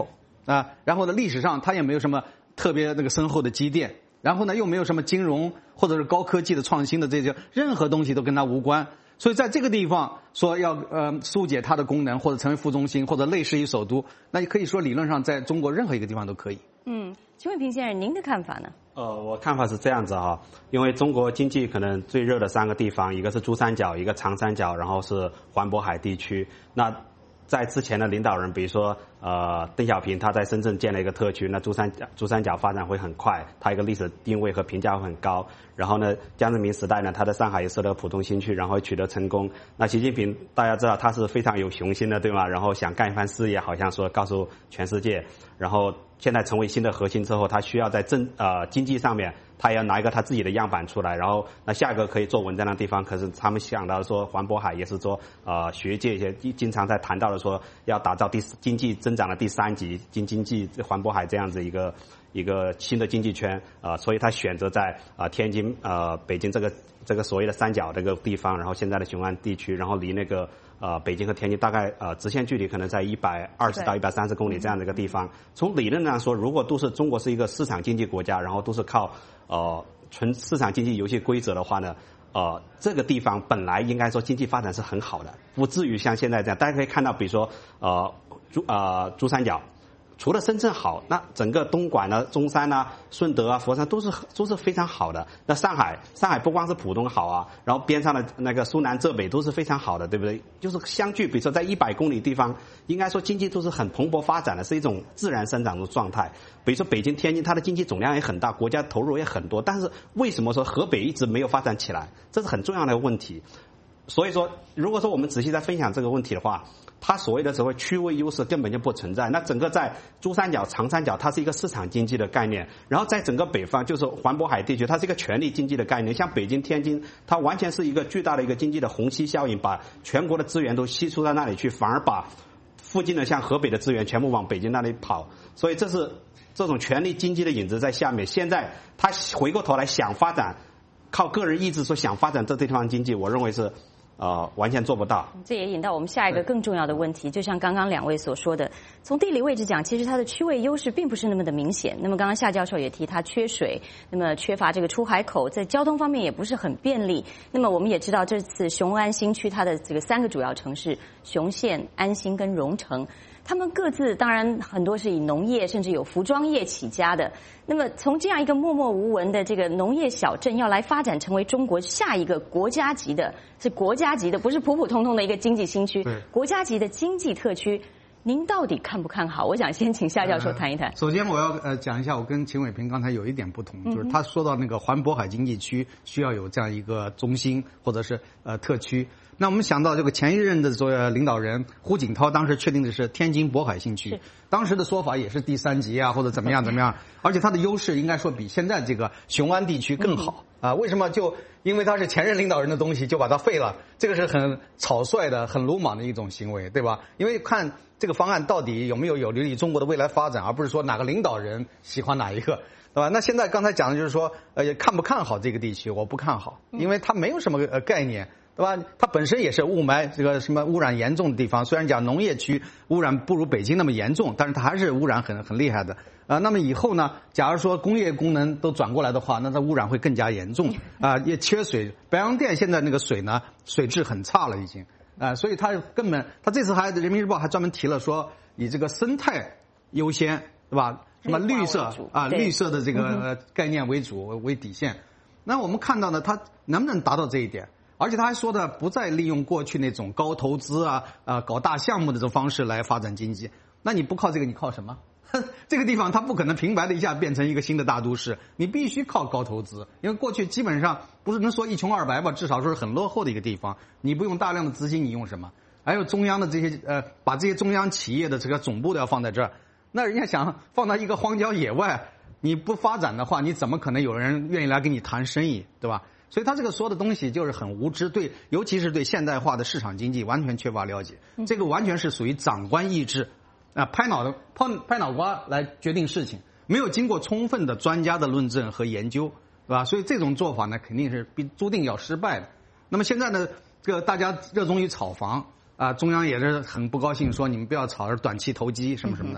然后呢，历史上它也没有什么特别那个深厚的积淀，然后呢，又没有什么金融或者是高科技的创新的这些任何东西都跟它无关。所以在这个地方说要疏解它的功能，或者成为副中心，或者类似于首都，那可以说理论上在中国任何一个地方都可以。 秦伟平先生，您的看法呢？ 我看法是这样子哈，因为中国经济可能最热的3个地方，一个是珠三角，一个长三角，然后是环渤海地区。那在之前的领导人，比如说邓小平，他在深圳建了一个特区，那珠三角发展会很快，它一个历史定位和评价会很高。然后呢，江泽民时代呢，他在上海也设了浦东新区，然后取得成功。那习近平大家知道他是非常有雄心的，对吗？然后想干一番事业，好像说告诉全世界。然后现在成为新的核心之后，他需要在经济上面，他也要拿一个他自己的样板出来。然后那下一个可以做文章的地方，可是他们想到说环渤海也是说学界也经常在谈到的说要打造经济增长的第3级经济环渤海这样子一个新的经济圈所以他选择在天津北京这个所谓的三角这个地方，然后现在的雄安地区，然后离那个北京和天津大概直线距离可能在120到130公里这样的一个地方。从理论上说，如果都是中国是一个市场经济国家，然后都是靠纯市场经济游戏规则的话呢，这个地方本来应该说经济发展是很好的，不至于像现在这样。大家可以看到，比如说珠三角。除了深圳好，那整个东莞啊、中山啊、顺德啊、佛山都是非常好的。那上海不光是浦东好啊，然后边上的那个苏南浙北都是非常好的，对不对？就是相距，比如说在100公里地方，应该说经济都是很蓬勃发展的，是一种自然生长的状态。比如说北京、天津，它的经济总量也很大，国家投入也很多，但是为什么说河北一直没有发展起来？这是很重要的问题。所以说，如果说我们仔细在分享这个问题的话，它所谓的所谓区位优势根本就不存在。那整个在珠三角、长三角，它是一个市场经济的概念；然后在整个北方，就是环渤海地区，它是一个权力经济的概念。像北京、天津，它完全是一个巨大的一个经济的虹吸效应，把全国的资源都吸出到那里去，反而把附近的像河北的资源全部往北京那里跑。所以这是这种权力经济的影子在下面。现在他回过头来想发展，靠个人意志说想发展这地方经济，我认为是。完全做不到。 这也引到我们下一个更重要的问题，就像刚刚2位所说的，从地理位置讲，其实它的区位优势并不是那么的明显。那么刚刚夏教授也提，它缺水，那么缺乏这个出海口，在交通方面也不是很便利。那么我们也知道，这次雄安新区它的这个3个主要城市，雄县、安新跟荣成。他们各自当然很多是以农业甚至有服装业起家的。那么从这样一个默默无闻的这个农业小镇，要来发展成为中国下一个国家级的，是国家级的，不是普普通通的一个经济新区，国家级的经济特区，您到底看不看好？我想先请夏教授谈一谈。 首先我要讲一下，我跟秦伟平刚才有一点不同，就是他说到那个环渤海经济区需要有这样一个中心或者是特区。那我们想到这个前一任的所有领导人胡锦涛当时确定的是天津渤海新区，当时的说法也是第3级啊，或者怎么样，而且它的优势应该说比现在这个雄安地区更好啊。为什么？就因为它是前任领导人的东西就把它废了，这个是很草率的、很鲁莽的一种行为，对吧？因为看这个方案到底有没有利于中国的未来发展，而不是说哪个领导人喜欢哪一个。对吧？那现在刚才讲的就是说，看不看好这个地区？我不看好，因为它没有什么概念。对吧？它本身也是雾霾，这个什么污染严重的地方。虽然讲农业区污染不如北京那么严重，但是它还是污染很厉害的。那么以后呢，假如说工业功能都转过来的话，那它污染会更加严重也缺水。白洋淀现在那个水呢，水质很差了已经所以它根本，它这次还人民日报还专门提了说，以这个生态优先，对吧？什么绿色绿色的这个概念为主为底线。那我们看到呢，它能不能达到这一点？而且他还说的不再利用过去那种高投资搞大项目的这种方式来发展经济。那你不靠这个，你靠什么？这个地方它不可能平白的一下变成一个新的大都市，你必须靠高投资。因为过去基本上不是能说一穷二白吧，至少说是很落后的一个地方。你不用大量的资金，你用什么？还有中央的这些把这些中央企业的这个总部都要放在这儿，那人家想放到一个荒郊野外，你不发展的话，你怎么可能有人愿意来跟你谈生意，对吧？所以他这个说的东西就是很无知，对，尤其是对现代化的市场经济完全缺乏了解。这个完全是属于长官意志，拍脑瓜来决定事情，没有经过充分的专家的论证和研究，对吧？所以这种做法呢，肯定是注定要失败的。那么现在呢，这个大家热衷于炒房中央也是很不高兴，说你们不要炒短期投机什么什么的。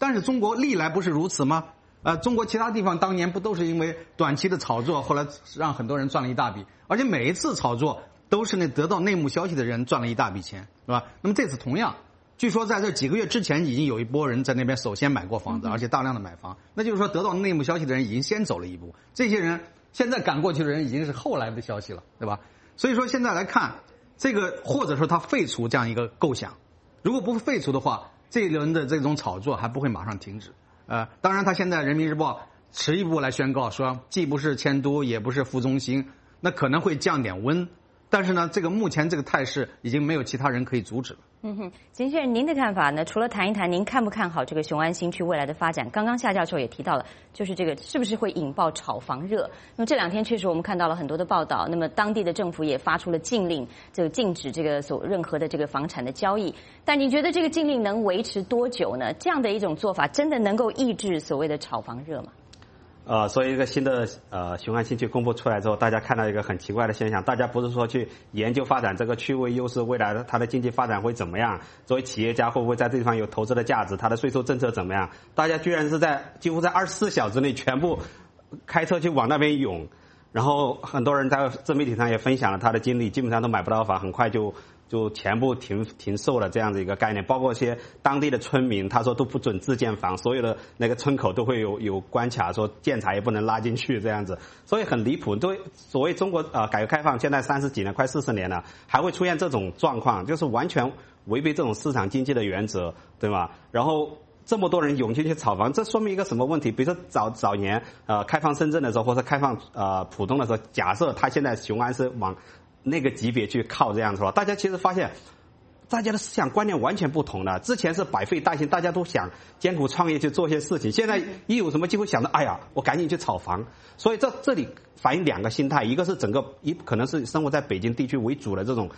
但是中国历来不是如此吗？中国其他地方当年不都是因为短期的炒作，后来让很多人赚了一大笔，而且每一次炒作都是那得到内幕消息的人赚了一大笔钱，是吧？那么这次同样，据说在这几个月之前已经有一波人在那边首先买过房子，而且大量的买房，那就是说得到内幕消息的人已经先走了一步，这些人现在赶过去的人已经是后来的消息了，对吧？所以说现在来看这个，或者说他废除这样一个构想，如果不废除的话，这一轮的这种炒作还不会马上停止。当然他现在人民日报迟一步来宣告说，既不是迁都也不是副中心，那可能会降点温，但是呢，这个目前这个态势已经没有其他人可以阻止了。 秦先生，您的看法呢？除了谈一谈您看不看好这个雄安新区未来的发展，刚刚夏教授也提到了，就是这个是不是会引爆炒房热？那么这两天确实我们看到了很多的报道，那么当地的政府也发出了禁令，就禁止这个任何的这个房产的交易。但你觉得这个禁令能维持多久呢？这样的一种做法真的能够抑制所谓的炒房热吗？ 所以一个新的雄安新区公布出来之后，大家看到一个很奇怪的现象，大家不是说去研究发展这个区位优势，未来它的经济发展会怎么样，作为企业家会不会在这地方有投资的价值，它的税收政策怎么样，大家居然是几乎在24小时内全部开车去往那边涌，然后很多人在自媒体上也分享了他的经历，基本上都买不到房，很快就全部停售了这样的一个概念，包括一些当地的村民，他说都不准自建房，所有的那个村口都会有关卡，说建材也不能拉进去这样子，所以很离谱。对，所谓中国改革开放现在30几年，快40年了，还会出现这种状况，就是完全违背这种市场经济的原则，对吧？然后这么多人涌进去炒房，这说明一个什么问题？比如说早年开放深圳的时候，或者开放浦东的时候，假设他现在雄安是往那个级别去靠这样说，大家其实发现大家的思想观念完全不同了。之前是百废待兴，大家都想艰苦创业去做些事情，现在一有什么机会想到，哎呀，我赶紧去炒房。所以这里反映两个心态，一个是可能是生活在北京地区为主的这种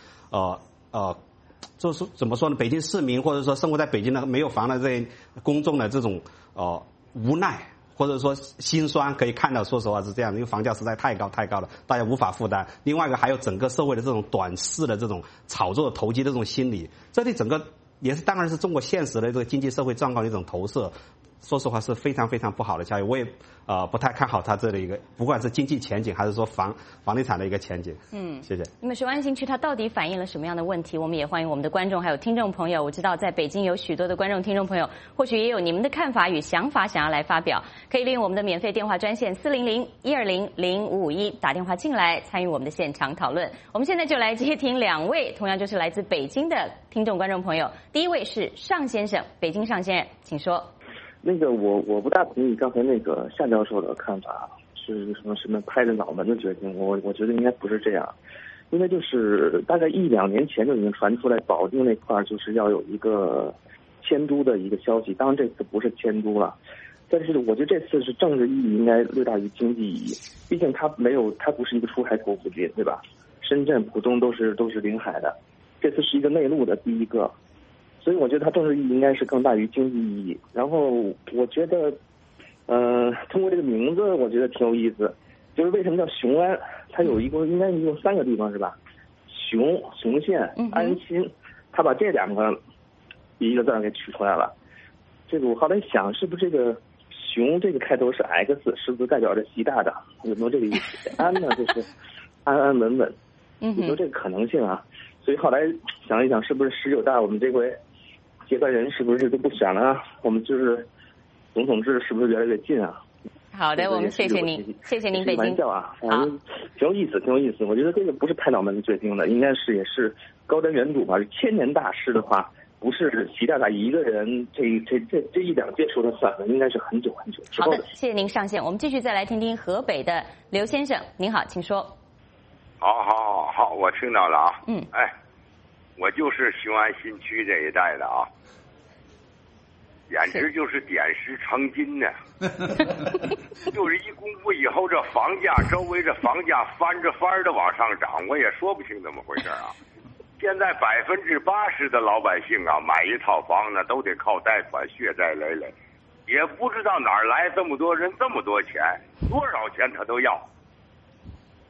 就是怎么说呢？北京市民或者说生活在北京的没有房的这些公众的这种无奈或者说心酸，可以看到，说实话是这样的，因为房价实在太高了，大家无法负担。另外一个还有整个社会的这种短视的这种炒作投机的这种心理，这对整个也是当然是中国现实的这个经济社会状况的一种投射。说实话是非常非常不好的消息，我也不太看好它这里一个，不管是经济前景还是说房地产的一个前景。谢谢。那么雄安新区它到底反映了什么样的问题？我们也欢迎我们的观众还有听众朋友。我知道在北京有许多的观众听众朋友，或许也有你们的看法与想法想要来发表，可以利用我们的免费电话专线400-120-0551打电话进来参与我们的现场讨论。我们现在就来接听2位同样就是来自北京的听众观众朋友。第一位是尚先生，北京尚先生，请说。 那个我不大同意刚才那个夏教授的看法，是什么拍着脑门的决定，我觉得应该不是这样，因为就是大概1-2年前就已经传出来保定那块就是要有一个迁都的一个消息，当然这次不是迁都了，但是我觉得这次是政治意义应该略大于经济意义，毕竟它不是一个出海口附近，对吧？深圳、浦东都是临海的，这次是一个内陆的第一个。所以我觉得它政治意义应该是更大于经济意义。然后我觉得，通过这个名字，我觉得挺有意思。就是为什么叫雄安？它应该有3个地方是吧？雄县、安新，它把这2个一个字给取出来了。这个我后来想，是不是这个雄这个开头是 X， 是不是代表着习大大？有没有这个意思？安呢，就是安安稳稳，有没有这个可能性啊？所以后来想一想，是不是19大我们这回接班人是不是都不选了啊？我们就是总统制是不是越来越近啊？ 好的，我们谢谢您，谢谢您，北京。 玩笑啊，挺有意思。我觉得这个不是拍脑门子决定的，应该是也是高瞻远瞩吧。1000年大事的话，不是习大大一个人这1-2届说了算的，应该是很久很久之后的。 好的，谢谢您上线。我们继续再来听听河北的刘先生，您好，请说。 好，我听到了啊。我就是雄安新区这一带的啊，简直就是点石成金呢。就是一公布以后，这房价周围这房价翻着番的往上涨，我也说不清怎么回事啊。现在80%的老百姓啊，买一套房呢都得靠贷款，血债累累，也不知道哪儿来这么多人这么多钱，多少钱他都要。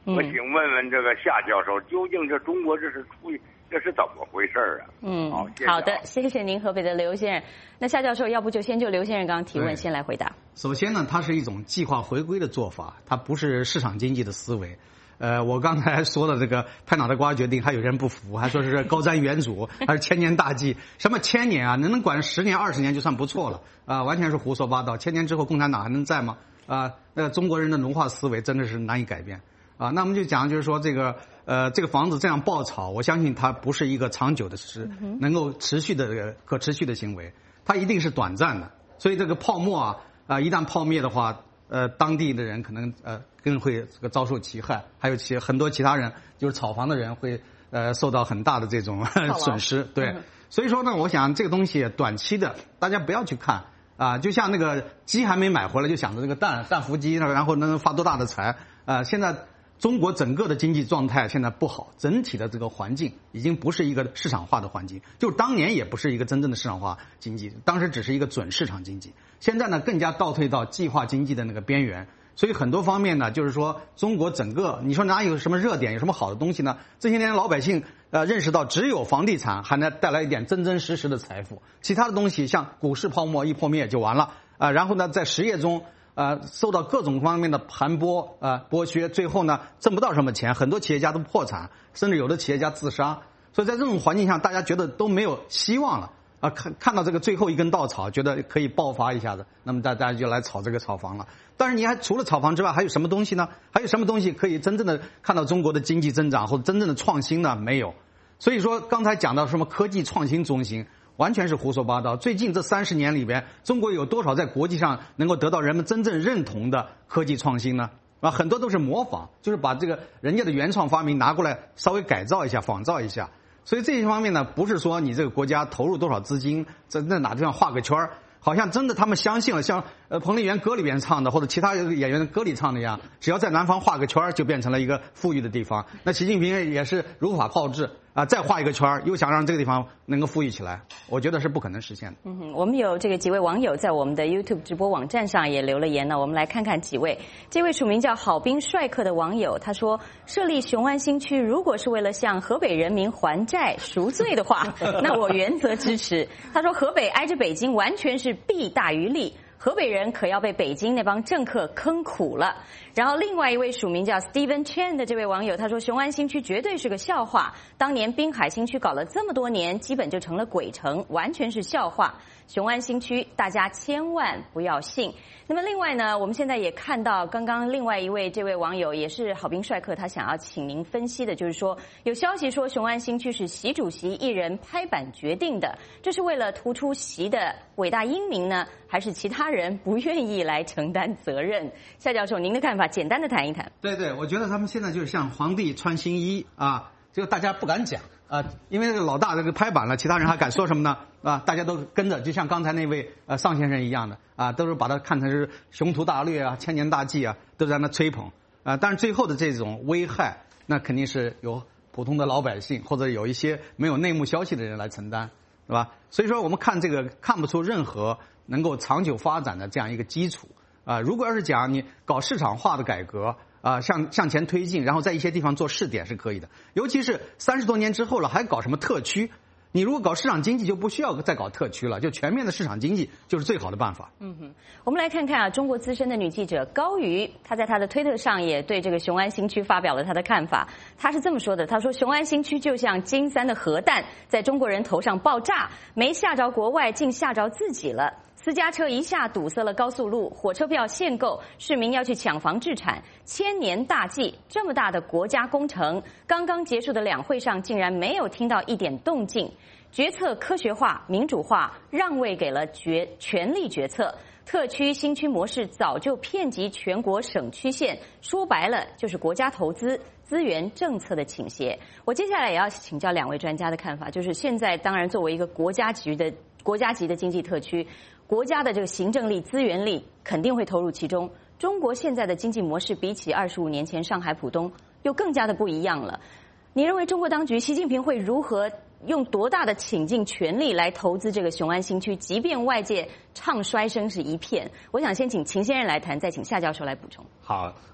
我请问问这个夏教授，究竟这中国这是怎么回事啊？好，谢谢好的，谢谢您，河北的刘先生。那夏教授，要不就先就刘先生刚刚提问先来回答。 首先呢，它是一种计划回归的做法，它不是市场经济的思维。我刚才说的这个拍脑袋瓜决定，还有人不服，还说是高瞻远瞩，还是千年大计。什么千年啊？能管10年20年就算不错了啊，完全是胡说八道。千年之后共产党还能在吗？中国人的文化思维真的是难以改变啊。那我们就讲，就是说这个房子这样爆炒，我相信它不是一个长久的能够持续的可持续的行为，它一定是短暂的。所以这个泡沫一旦泡灭的话，当地的人可能更会遭受其害，还有很多其他人，就是炒房的人会受到很大的这种损失。对，所以说呢，我想这个东西短期的大家不要去看啊，就像那个鸡还没买回来就想着这个蛋孵鸡，然后能发多大的财啊！现在中国整个的经济状态现在不好，整体的这个环境已经不是一个市场化的环境，就当年也不是一个真正的市场化经济，当时只是一个准市场经济，现在呢更加倒退到计划经济的那个边缘。所以很多方面呢，就是说中国整个，你说哪有什么热点，有什么好的东西呢？这些年老百姓认识到，只有房地产还能带来一点真真实实的财富，其他的东西像股市泡沫一破灭就完了然后呢，在实业中受到各种方面的盘剥剥削，最后呢挣不到什么钱，很多企业家都破产，甚至有的企业家自杀。所以在这种环境下，大家觉得都没有希望了看到这个最后一根稻草，觉得可以爆发一下子，那么大家就来炒这个炒房了。但是你还除了炒房之外，还有什么东西呢？还有什么东西可以真正的看到中国的经济增长或者真正的创新呢？没有。所以说刚才讲到什么科技创新中心，完全是胡说八道。最近这30年里边，中国有多少在国际上能够得到人们真正认同的科技创新呢？很多都是模仿，就是把这个人家的原创发明拿过来稍微改造一下仿造一下。所以这些方面呢，不是说你这个国家投入多少资金，在哪地方画个圈，好像真的他们相信了，像彭丽媛歌里边唱的，或者其他演员的歌里唱的一样，只要在南方画个圈就变成了一个富裕的地方。那习近平也是如法炮制再画一个圈，又想让这个地方能够富裕起来，我觉得是不可能实现的。 我们有这个几位网友在我们的 YouTube 直播网站上也留了言呢，我们来看看几位。这位署名叫郝斌帅客的网友，他说，设立雄安新区如果是为了向河北人民还债赎罪的话，那我原则支持。他说河北挨着北京，完全是弊大于利，河北人可要被北京那帮政客坑苦了。然后另外一位署名叫 Steven Chen 的这位网友，他说雄安新区绝对是个笑话，当年滨海新区搞了这么多年，基本就成了鬼城，完全是笑话。雄安新区大家千万不要信。那么另外呢，我们现在也看到刚刚另外一位这位网友也是郝斌帅客，他想要请您分析的就是说，有消息说雄安新区是习主席一人拍板决定的，这是为了突出习的伟大英明呢，还是其他人不愿意来承担责任？夏教授，您的看法简单的谈一谈。 对，我觉得他们现在就是像皇帝穿新衣这个大家不敢讲因为这个老大这个拍板了，其他人还敢说什么呢？大家都跟着，就像刚才那位尚先生一样的都是把它看成是雄图大略千年大计都在那吹捧但是最后的这种危害，那肯定是由普通的老百姓或者有一些没有内幕消息的人来承担，对吧？所以说我们看这个看不出任何能够长久发展的这样一个基础如果要是讲你搞市场化的改革向前推进，然后在一些地方做试点是可以的，尤其是30多年之后了，还搞什么特区？你如果搞市场经济，就不需要再搞特区了，就全面的市场经济就是最好的办法。 我们来看看中国资深的女记者高瑜，她在她的推特上也对这个雄安新区发表了她的看法。她是这么说的，她说雄安新区就像金3的核弹在中国人头上爆炸，没吓着国外，竟吓着自己了。私家车一下堵塞了高速路，火车票限购，市民要去抢房置产，千年大计，这么大的国家工程，刚刚结束的两会上竟然没有听到一点动静。决策科学化、民主化，让位给了权力决策。特区新区模式早就遍及全国省区县，说白了就是国家投资资源政策的倾斜。我接下来也要请教两位专家的看法，就是现在当然作为一个国家级的经济特区，国家的这个行政力、资源力肯定会投入其中。中国现在的经济模式比起25年前上海浦东又更加的不一样了。你认为中国当局习近平会如何用多大的倾尽全力来投资这个雄安新区，即便外界唱衰声是一片？我想先请秦先生来谈，再请夏教授来补充。 好，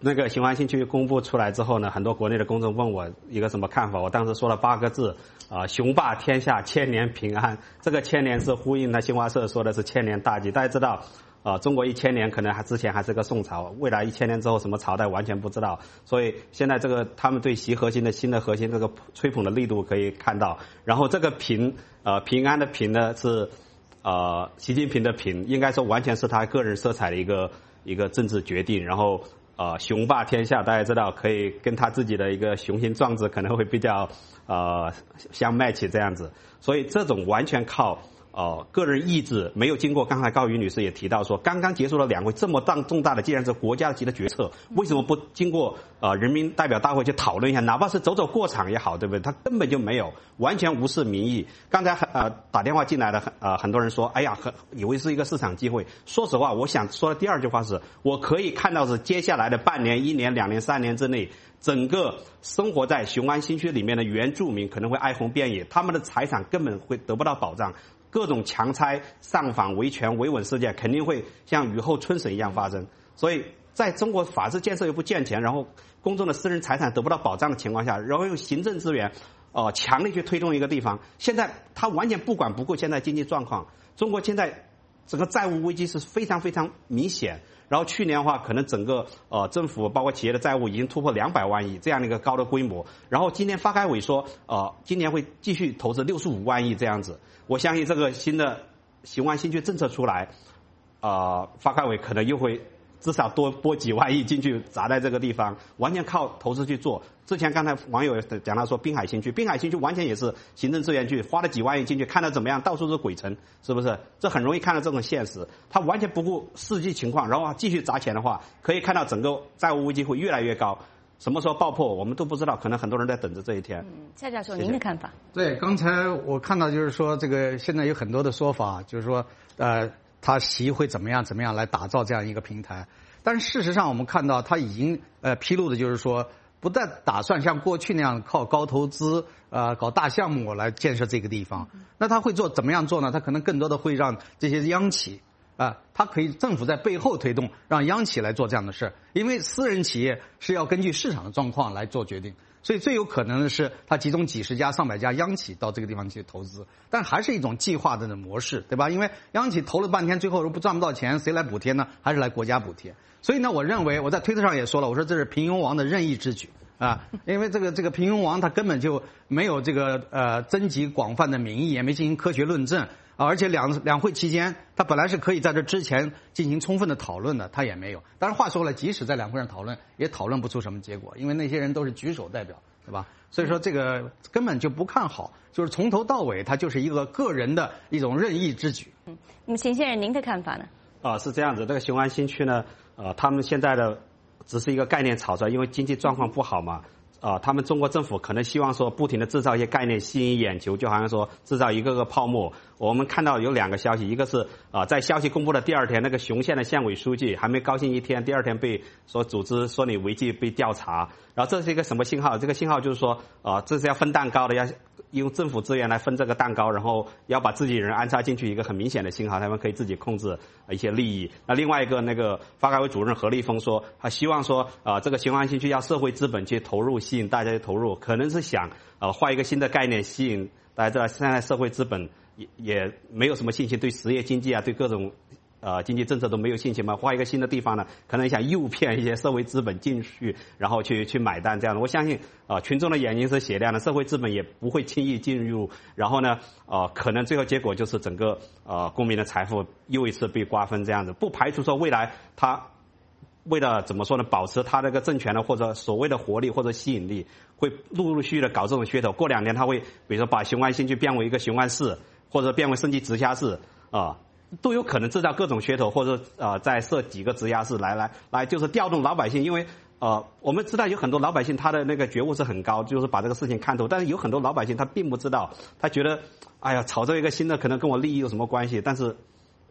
那个雄安新区公布出来之后呢，很多国内的公众问我一个什么看法，我当时说了8个字雄霸天下，千年平安。这个千年是呼应了新华社说的是千年大计。大家知道中国1000年可能之前还是个宋朝，未来1000年之后什么朝代完全不知道，所以现在这个他们对习核心的新的核心这个吹捧的力度可以看到。然后这个平安的平呢是习近平的平，应该说完全是他个人色彩的一个政治决定。然后雄霸天下，大家知道可以跟他自己的一个雄心壮志可能会比较相 match 这样子，所以这种完全靠个人意志，没有经过刚才高瑜女士也提到说，刚刚结束了2会这么重大的，既然是国家级的决策，为什么不经过人民代表大会去讨论一下，哪怕是走过场也好，对不对？他根本就没有，完全无视民意。刚才打电话进来的很多人说，哎呀，以为是一个市场机会。说实话，我想说的第2句话是，我可以看到是接下来的半年、1年、2年、3年之内，整个生活在雄安新区里面的原住民可能会哀鸿遍野，他们的财产根本会得不到保障。各种强拆、上访、维权、维稳事件肯定会像雨后春笋一样发生。所以在中国法治建设又不健全，然后公众的私人财产得不到保障的情况下，然后用行政资源强力去推动一个地方，现在他完全不管不顾现在经济状况。中国现在整个债务危机是非常非常明显。然后去年的话，可能整个政府包括企业的债务已经突破200万亿这样的一个高的规模。然后今年发改委说，今年会继续投资65万亿这样子。我相信这个新的雄安新区政策出来，发改委可能又会至少多拨几万亿进去砸在这个地方，完全靠投资去做。之前刚才网友讲到说滨海新区完全也是行政资源去花了几万亿进去，看到怎么样，到处是鬼城，是不是？这很容易看到这种现实。他完全不顾实际情况，然后继续砸钱的话，可以看到整个债务危机会越来越高。什么时候爆破我们都不知道，可能很多人在等着这一天。 蔡教授，您的看法？ 对，刚才我看到就是说，这个现在有很多的说法，就是说，他习会怎么样来打造这样一个平台。但是事实上，我们看到他已经披露的就是说，不但打算像过去那样靠高投资搞大项目来建设这个地方，那他会怎么样做呢？他可能更多的会让这些央企他可以政府在背后推动，让央企来做这样的事，因为私人企业是要根据市场的状况来做决定，所以最有可能的是他集中几十家、上百家央企到这个地方去投资，但还是一种计划的模式，对吧？因为央企投了半天，最后如果赚不到钱，谁来补贴呢？还是来国家补贴。所以呢，我认为我在推特上也说了，我说这是平庸王的任意之举因为这个平庸王他根本就没有这个征集广泛的民意，也没进行科学论证。而且两会期间，他本来是可以在这之前进行充分的讨论的，他也没有。但是话说了，即使在两会上讨论，也讨论不出什么结果，因为那些人都是举手代表，对吧？所以说这个根本就不看好，就是从头到尾，他就是一个个人的一种任意之举。 那么秦先生，您的看法呢？ 是这样子，这个雄安新区呢，他们现在的只是一个概念炒出来，因为经济状况不好嘛。他们中国政府可能希望说不停的制造一些概念吸引眼球，就好像说制造一个个泡沫。我们看到有2个消息，一个是在消息公布的第2天，那个雄县的县委书记还没高兴一天，第2天被说组织说你违纪被调查。然后这是一个什么信号？这个信号就是说这是要分蛋糕的，要用政府资源来分这个蛋糕，然后要把自己人安插进去，一个很明显的信号，他们可以自己控制一些利益。那另外一个那个发改委主任何立峰说，他希望说这个雄安新区要社会资本去投入，吸引大家去投入，可能是想换一个新的概念吸引大家知道，现在社会资本也没有什么信心，对实业经济对各种经济政策都没有信心嘛，换一个新的地方呢，可能想诱骗一些社会资本进去，然后去买单这样的。我相信群众的眼睛是雪亮的，社会资本也不会轻易进入，然后呢可能最后结果就是整个公民的财富又一次被瓜分这样子。不排除说未来他为了怎么说呢，保持他这个政权的或者所谓的活力或者吸引力，会陆续的搞这种噱头。过2年他会比如说把雄安新区变为一个雄安市，或者变为升级直辖市都有可能制造各种噱头，或者再设几个直辖市来就是调动老百姓。因为我们知道有很多老百姓他的那个觉悟是很高，就是把这个事情看透，但是有很多老百姓他并不知道，他觉得哎呀炒这一个新的可能跟我利益有什么关系，但是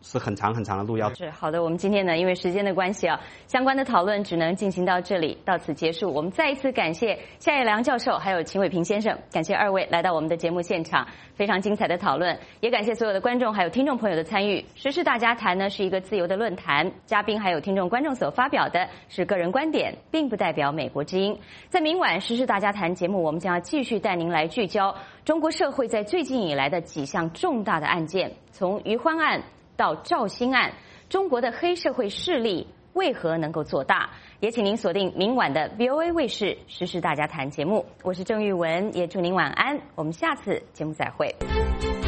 是很长很长的路要。 是好的，我们今天呢，因为时间的关系啊，相关的讨论只能进行到这里，到此结束。我们再一次感谢夏业良教授还有秦伟平先生，感谢二位来到我们的节目现场，非常精彩的讨论，也感谢所有的观众还有听众朋友的参与。时事大家谈呢是一个自由的论坛，嘉宾还有听众观众所发表的是个人观点，并不代表美国之音。在明晚时事大家谈节目，我们将要继续带您来聚焦中国社会在最近以来的几项重大的案件，从余欢案到赵兴案，中国的黑社会势力为何能够做大？也请您锁定明晚的 VOA 卫视时事大家谈节目，我是郑玉文，也祝您晚安，我们下次节目再会。